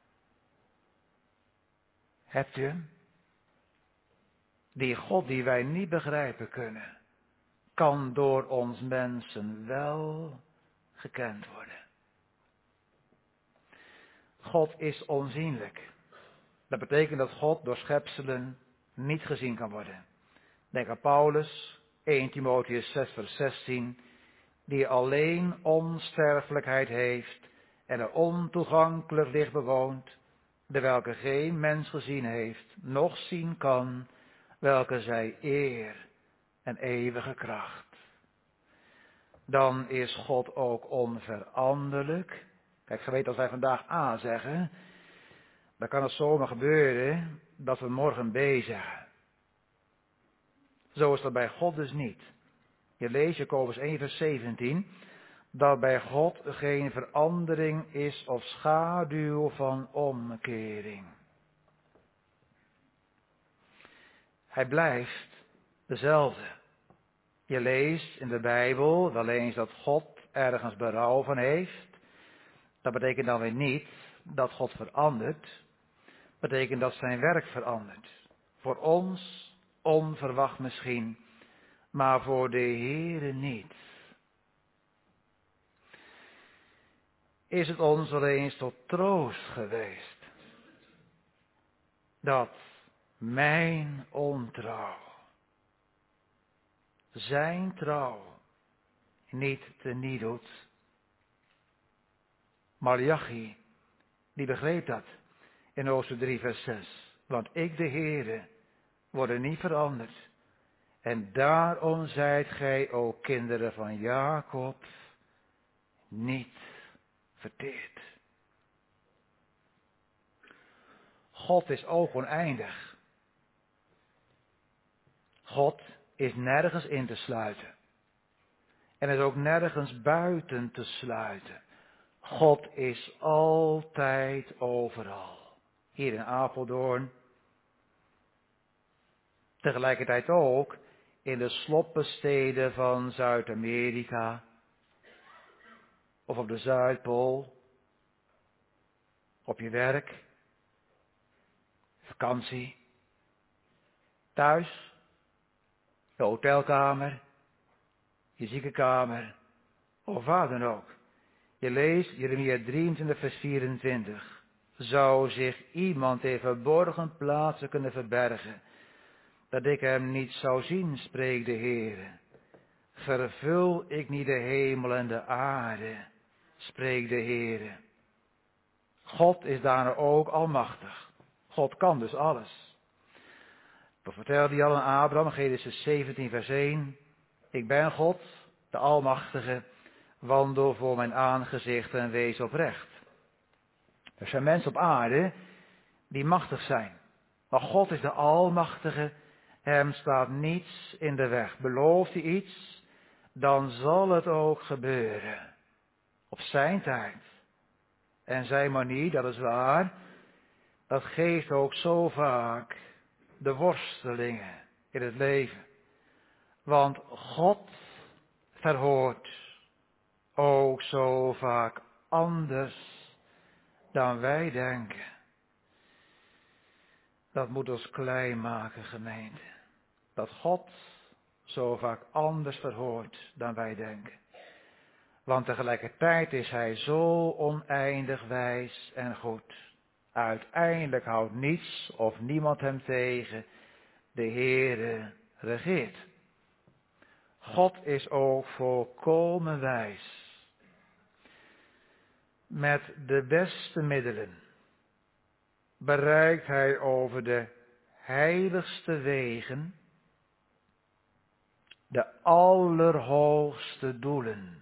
Hebt u hem? Die God die wij niet begrijpen kunnen, kan door ons mensen wel gekend worden. God is onzienlijk. Dat betekent dat God door schepselen niet gezien kan worden. Denk aan Paulus, 1 Timotheüs 6 vers 16, die alleen onsterfelijkheid heeft en er ontoegankelijk licht bewoont, de welke geen mens gezien heeft, noch zien kan, welke zij eer en eeuwige kracht. Dan is God ook onveranderlijk. Kijk, geweten als wij vandaag A zeggen, dan kan het zomaar gebeuren dat we morgen B zeggen. Zo is dat bij God dus niet. Je leest Jacobus 1 vers 17, dat bij God geen verandering is of schaduw van omkering. Hij blijft dezelfde. Je leest in de Bijbel wel eens dat God ergens berouw van heeft. Dat betekent dan weer niet dat God verandert. Dat betekent dat zijn werk verandert. Voor ons onverwacht misschien, maar voor de Heere niet. Is het ons wel eens tot troost geweest dat mijn ontrouw zijn trouw niet teniet doet? Maleachi, die begreep dat in Hoofdstuk 3 vers 6. Want ik, de Heere, word niet veranderd. En daarom zijt gij, o kinderen van Jacob, niet verteerd. God is ook oneindig. God is nergens in te sluiten. En is ook nergens buiten te sluiten. God is altijd overal. Hier in Apeldoorn. Tegelijkertijd ook in de sloppensteden van Zuid-Amerika. Of op de Zuidpool. Op je werk. Vakantie. Thuis. De hotelkamer. Je ziekenkamer. Of waar dan ook. Je leest Jeremia 23 vers 24. Zou zich iemand in verborgen plaatsen kunnen verbergen, dat ik hem niet zou zien, spreekt de Heere. Vervul ik niet de hemel en de aarde, spreekt de Heere. God is daarna ook almachtig. God kan dus alles. Dat vertelde hij al aan Abraham, Genesis 17 vers 1. Ik ben God, de Almachtige, wandel voor mijn aangezicht en wees oprecht. Er zijn mensen op aarde die machtig zijn. Maar God is de Almachtige, hem staat niets in de weg. Belooft hij iets, dan zal het ook gebeuren. Op zijn tijd. En zijn manier, dat is waar, dat geeft ook zo vaak de worstelingen in het leven. Want God verhoort ook zo vaak anders dan wij denken. Dat moet ons klein maken, gemeente. Dat God zo vaak anders verhoort dan wij denken. Want tegelijkertijd is hij zo oneindig wijs en goed. Uiteindelijk houdt niets of niemand hem tegen. De Heere regeert. God is ook volkomen wijs. Met de beste middelen bereikt hij over de heiligste wegen de allerhoogste doelen.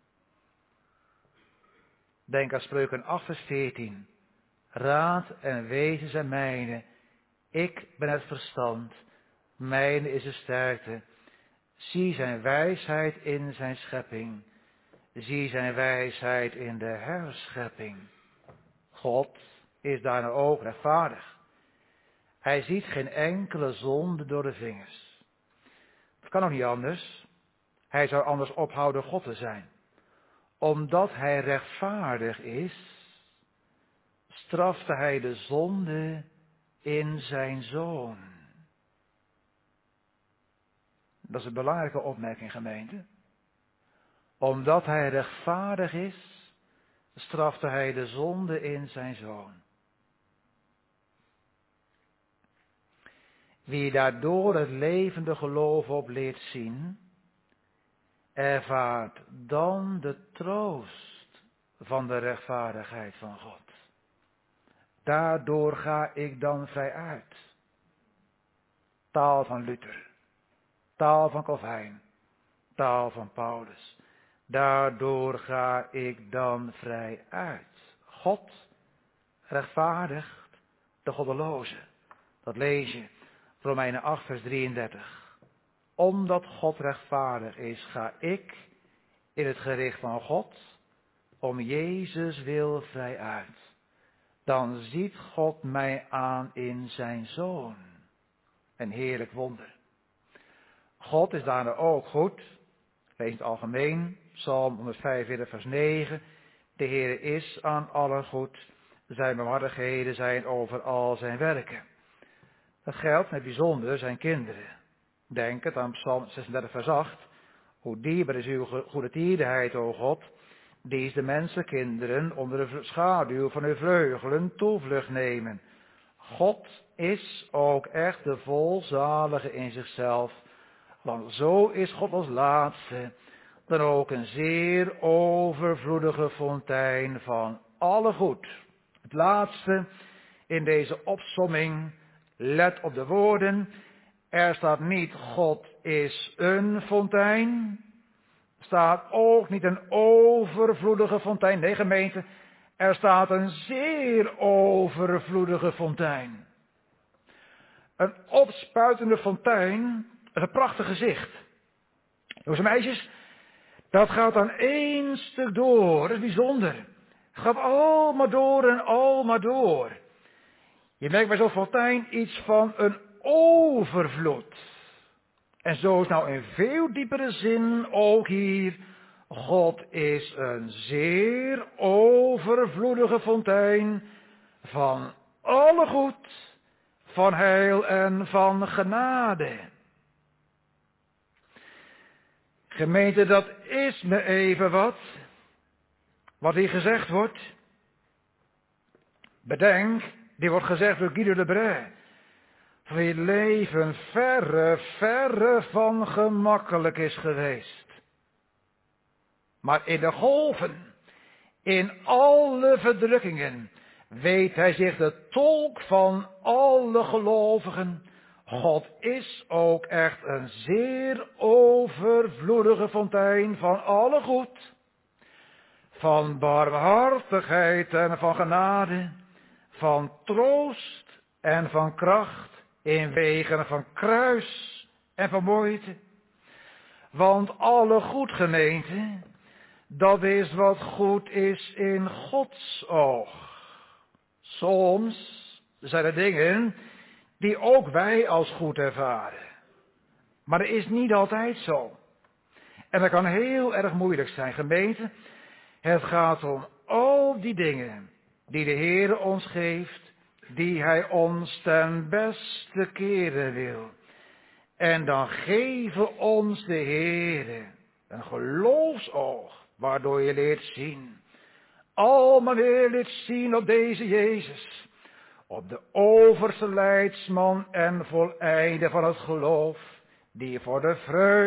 Denk aan Spreuken 8 vers 14. Raad en wezen zijn mijne. Ik ben het verstand. Mijne is de sterkte. Zie zijn wijsheid in zijn schepping. Zie zijn wijsheid in de herschepping. God is daarna ook rechtvaardig. Hij ziet geen enkele zonde door de vingers. Het kan ook niet anders. Hij zou anders ophouden God te zijn. Omdat hij rechtvaardig is, strafte hij de zonde in zijn Zoon. Dat is een belangrijke opmerking, gemeente. Omdat hij rechtvaardig is, strafte hij de zonde in zijn Zoon. Wie daardoor het levende geloof op leert zien, ervaart dan de troost van de rechtvaardigheid van God. Daardoor ga ik dan vrij uit. Taal van Luther, taal van Calvijn, taal van Paulus. Daardoor ga ik dan vrij uit. God rechtvaardigt de goddeloze. Dat lees je, Romeinen 8 vers 33. Omdat God rechtvaardig is, ga ik in het gericht van God om Jezus wil vrij uit. Dan ziet God mij aan in zijn Zoon. een heerlijk wonder. God is daarna ook goed. Lees het algemeen, Psalm 145 vers 9. De Heer is aan allen goed. Zijn barmhartigheden zijn over al zijn werken. Dat geldt met bijzonder zijn kinderen. Denk het aan Psalm 36 vers 8. Hoe dierbaar is uw goede tierenheid, o God. Die is de mensenkinderen onder de schaduw van uw vleugelen toevlucht nemen. God is ook echt de volzalige in zichzelf. Want zo is God als laatste dan ook een zeer overvloedige fontein van alle goed. Het laatste in deze opsomming, let op de woorden. Er staat niet God is een fontein. Er staat ook niet een overvloedige fontein. Nee, gemeente, er staat een zeer overvloedige fontein. Een opspuitende fontein is een prachtig gezicht. Jongens en meisjes, dat gaat aan één stuk door. Dat is bijzonder. Het gaat al maar door en al maar door. Je merkt bij zo'n fontein iets van een overvloed. En zo is nou in veel diepere zin ook hier. God is een zeer overvloedige fontein van alle goed, van heil en van genade. Gemeente, dat is me even wat hier gezegd wordt. Bedenk, dit wordt gezegd door Guido de Brès. Wie leven verre van gemakkelijk is geweest. Maar in de golven, in alle verdrukkingen, weet hij zich de tolk van alle gelovigen. God is ook echt een zeer overvloedige fontein van alle goed, van barmhartigheid en van genade, van troost en van kracht, in wegen van kruis en van moeite. Want alle goed, gemeente, dat is wat goed is in Gods oog. Soms zijn er dingen die ook wij als goed ervaren. Maar dat is niet altijd zo. En dat kan heel erg moeilijk zijn, gemeente. Het gaat om al die dingen die de Heer ons geeft, die Hij ons ten beste keren wil. En dan geven ons de Heer een geloofsoog, waardoor je leert zien. Allemaal weer leert zien op deze Jezus. Op de overste leidsman en voleinder van het geloof. Die voor de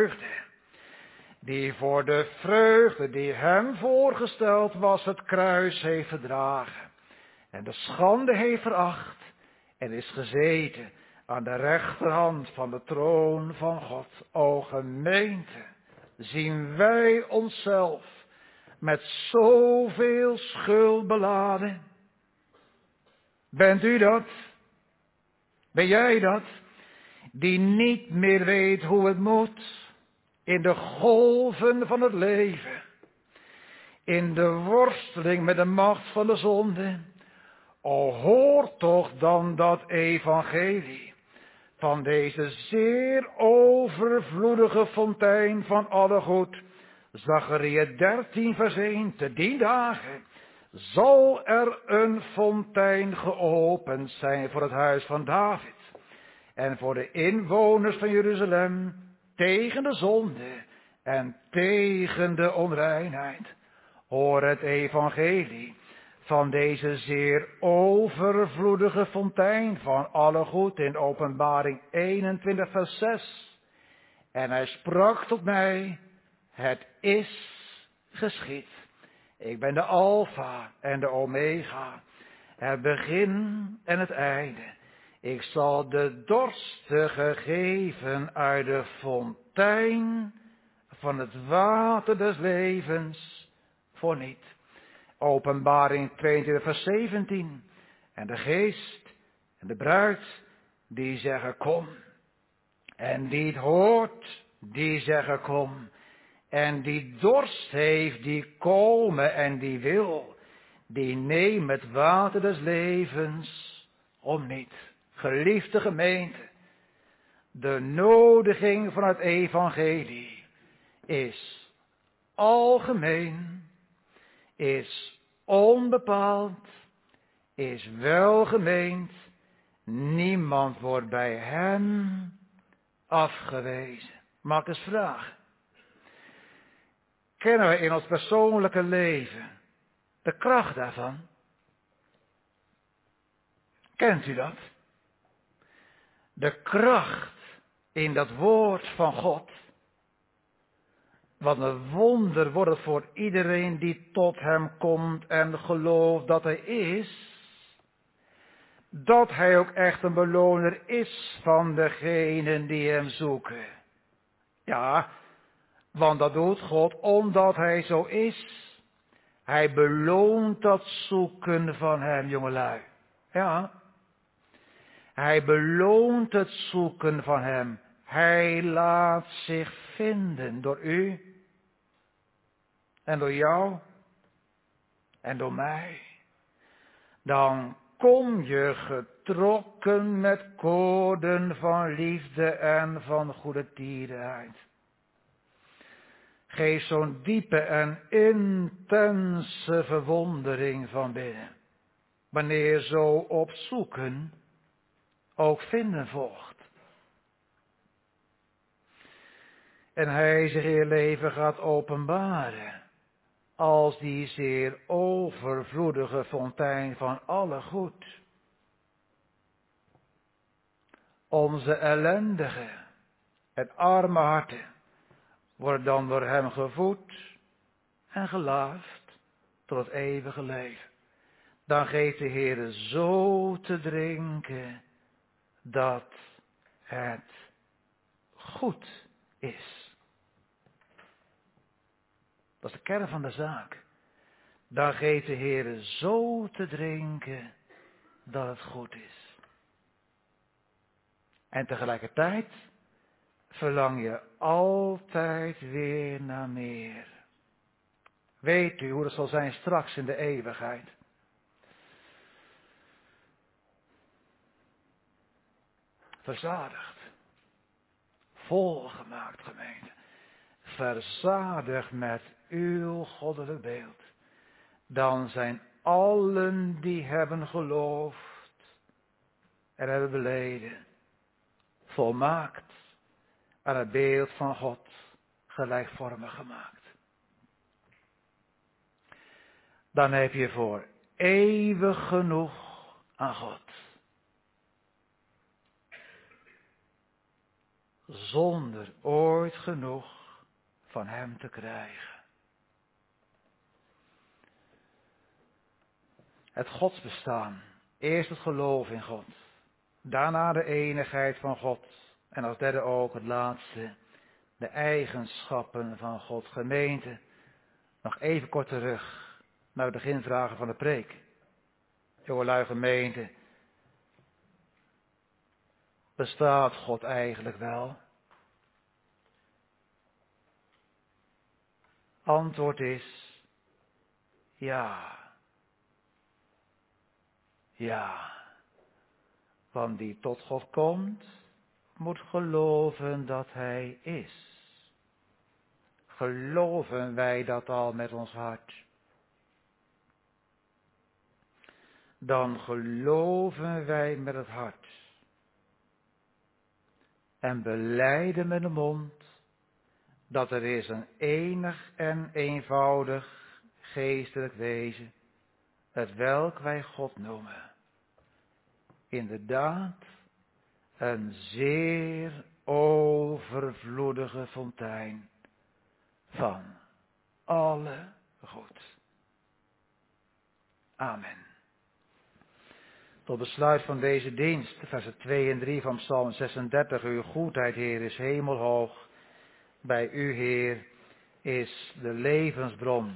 vreugde die hem voorgesteld was, het kruis heeft verdragen. En de schande heeft veracht. En is gezeten aan de rechterhand van de troon van God. O gemeente, zien wij onszelf met zoveel schuld beladen? Bent u dat? Ben jij dat? Die niet meer weet hoe het moet in de golven van het leven. In de worsteling met de macht van de zonde. O, hoor toch dan dat evangelie van deze zeer overvloedige fontein van alle goed. Zacharia 13 vers 1, te die dagen zal er een fontein geopend zijn voor het huis van David. En voor de inwoners van Jeruzalem tegen de zonde en tegen de onreinheid. Hoor het evangelie van deze zeer overvloedige fontein van alle goed in Openbaring 21 vers 6. En hij sprak tot mij, het is geschied. Ik ben de Alpha en de Omega, het begin en het einde. Ik zal de dorstige geven uit de fontein van het water des levens voor niet. Openbaring 22 vers 17. En de geest en de bruid, die zeggen kom. En die het hoort, die zeggen kom. En die dorst heeft, die komen en die wil. Die neemt het water des levens om niet. Geliefde gemeente, De nodiging van het evangelie is algemeen, is onbepaald, is welgemeend. Niemand wordt bij hem afgewezen. Mag ik eens vragen? Kennen we in ons persoonlijke leven de kracht daarvan? Kent u dat? De kracht in dat woord van God. Wat een wonder wordt het voor iedereen die tot hem komt en gelooft dat hij is. Dat hij ook echt een beloner is van degenen die hem zoeken. Ja, want dat doet God omdat hij zo is. Hij beloont dat zoeken van hem, jongelui. Ja. Hij beloont het zoeken van hem. Hij laat zich vinden door u. En door jou. En door mij. Dan kom je getrokken met koorden van liefde en van goede tierenheid. Geef zo'n diepe en intense verwondering van binnen. Wanneer je zo op zoeken ook vinden volgt. En hij zich in je leven gaat openbaren. Als die zeer overvloedige fontein van alle goed. Onze ellendige en arme harten worden dan door hem gevoed en gelaafd tot het eeuwige leven. Dan geeft de Heer zo te drinken dat het goed is. Dat is de kern van de zaak. Dan geeft de Heer zo te drinken dat het goed is. En tegelijkertijd verlang je altijd weer naar meer. Weet u hoe het zal zijn straks in de eeuwigheid? Verzadigd. Volgemaakt, gemeente. Verzadigd met uw goddelijk beeld. Dan zijn allen die hebben geloofd en hebben beleden volmaakt aan het beeld van God gelijkvormig gemaakt. Dan heb je voor eeuwig genoeg aan God. Zonder ooit genoeg van hem te krijgen. Het godsbestaan. Eerst het geloof in God. Daarna de enigheid van God. En als derde ook het laatste. De eigenschappen van God. Gemeente. Nog even kort terug. Naar de beginvragen van de preek. Jongelui gemeente. Bestaat God eigenlijk wel? Antwoord is ja. Ja. Want die tot God komt, moet geloven dat hij is. Geloven wij dat al met ons hart? Dan geloven wij met het hart. En belijden met de mond dat er is een enig en eenvoudig geestelijk wezen, het welk wij God noemen. Inderdaad, een zeer overvloedige fontein van alle goed. Amen. Tot besluit van deze dienst, versen 2 en 3 van Psalm 36. Uw goedheid, Heer, is hemelhoog. Bij u, Heer, is de levensbron.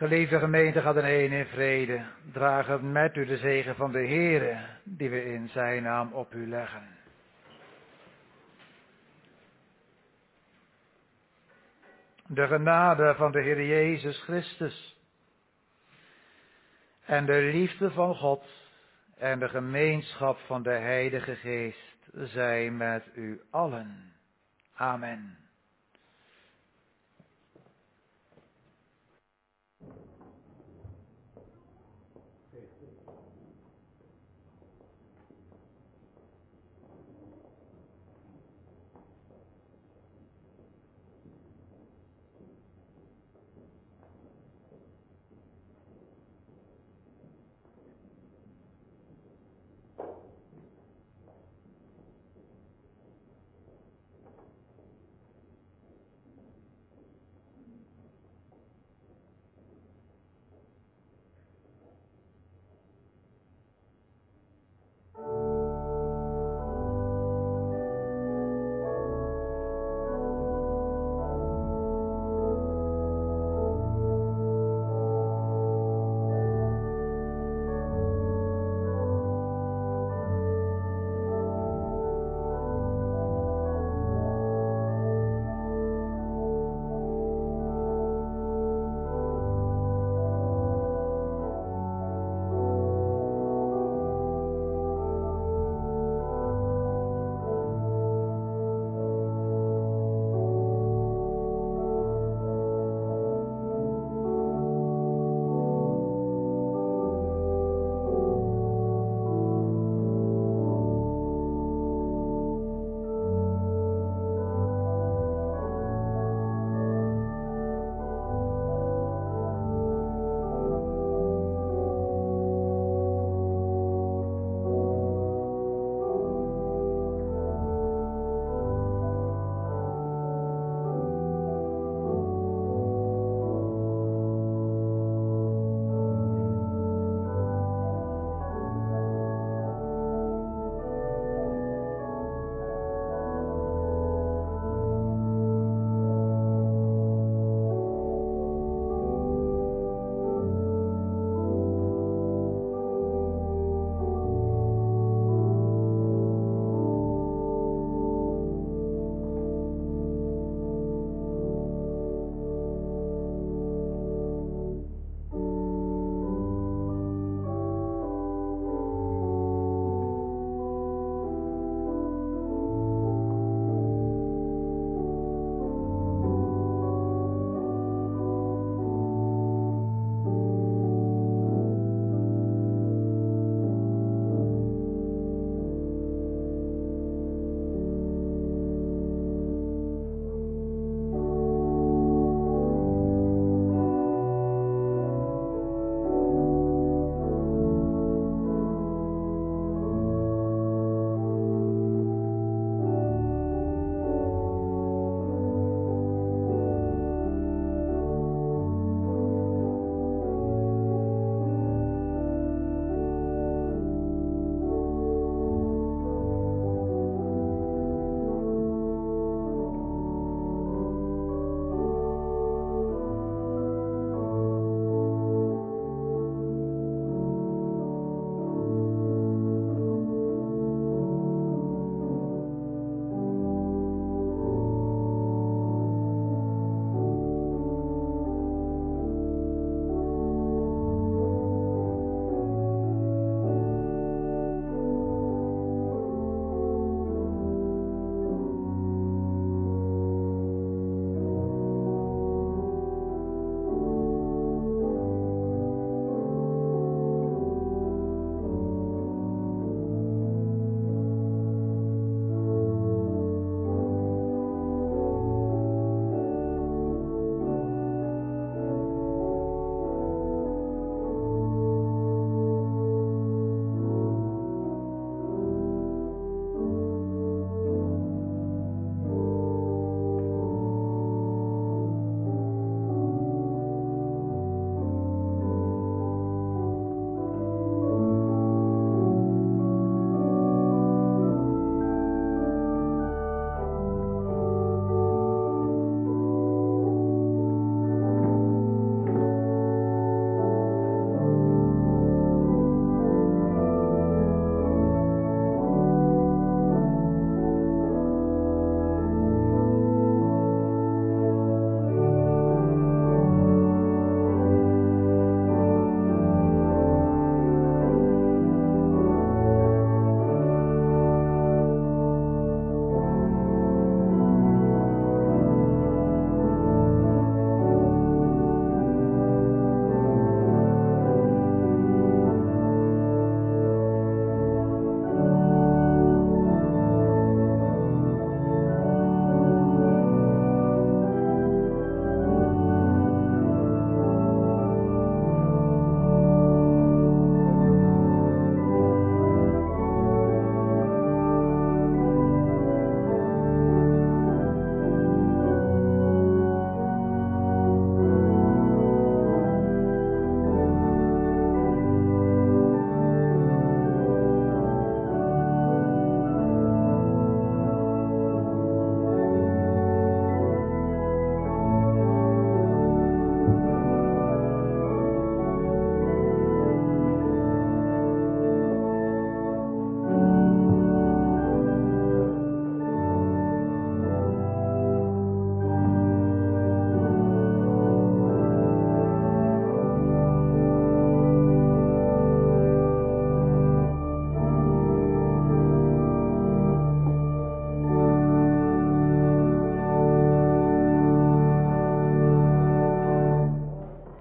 Geliefde gemeente, gaat ineen in vrede. Draag met u de zegen van de Heere, die we in zijn naam op u leggen. De genade van de Heer Jezus Christus en de liefde van God en de gemeenschap van de Heilige Geest zij met u allen. Amen.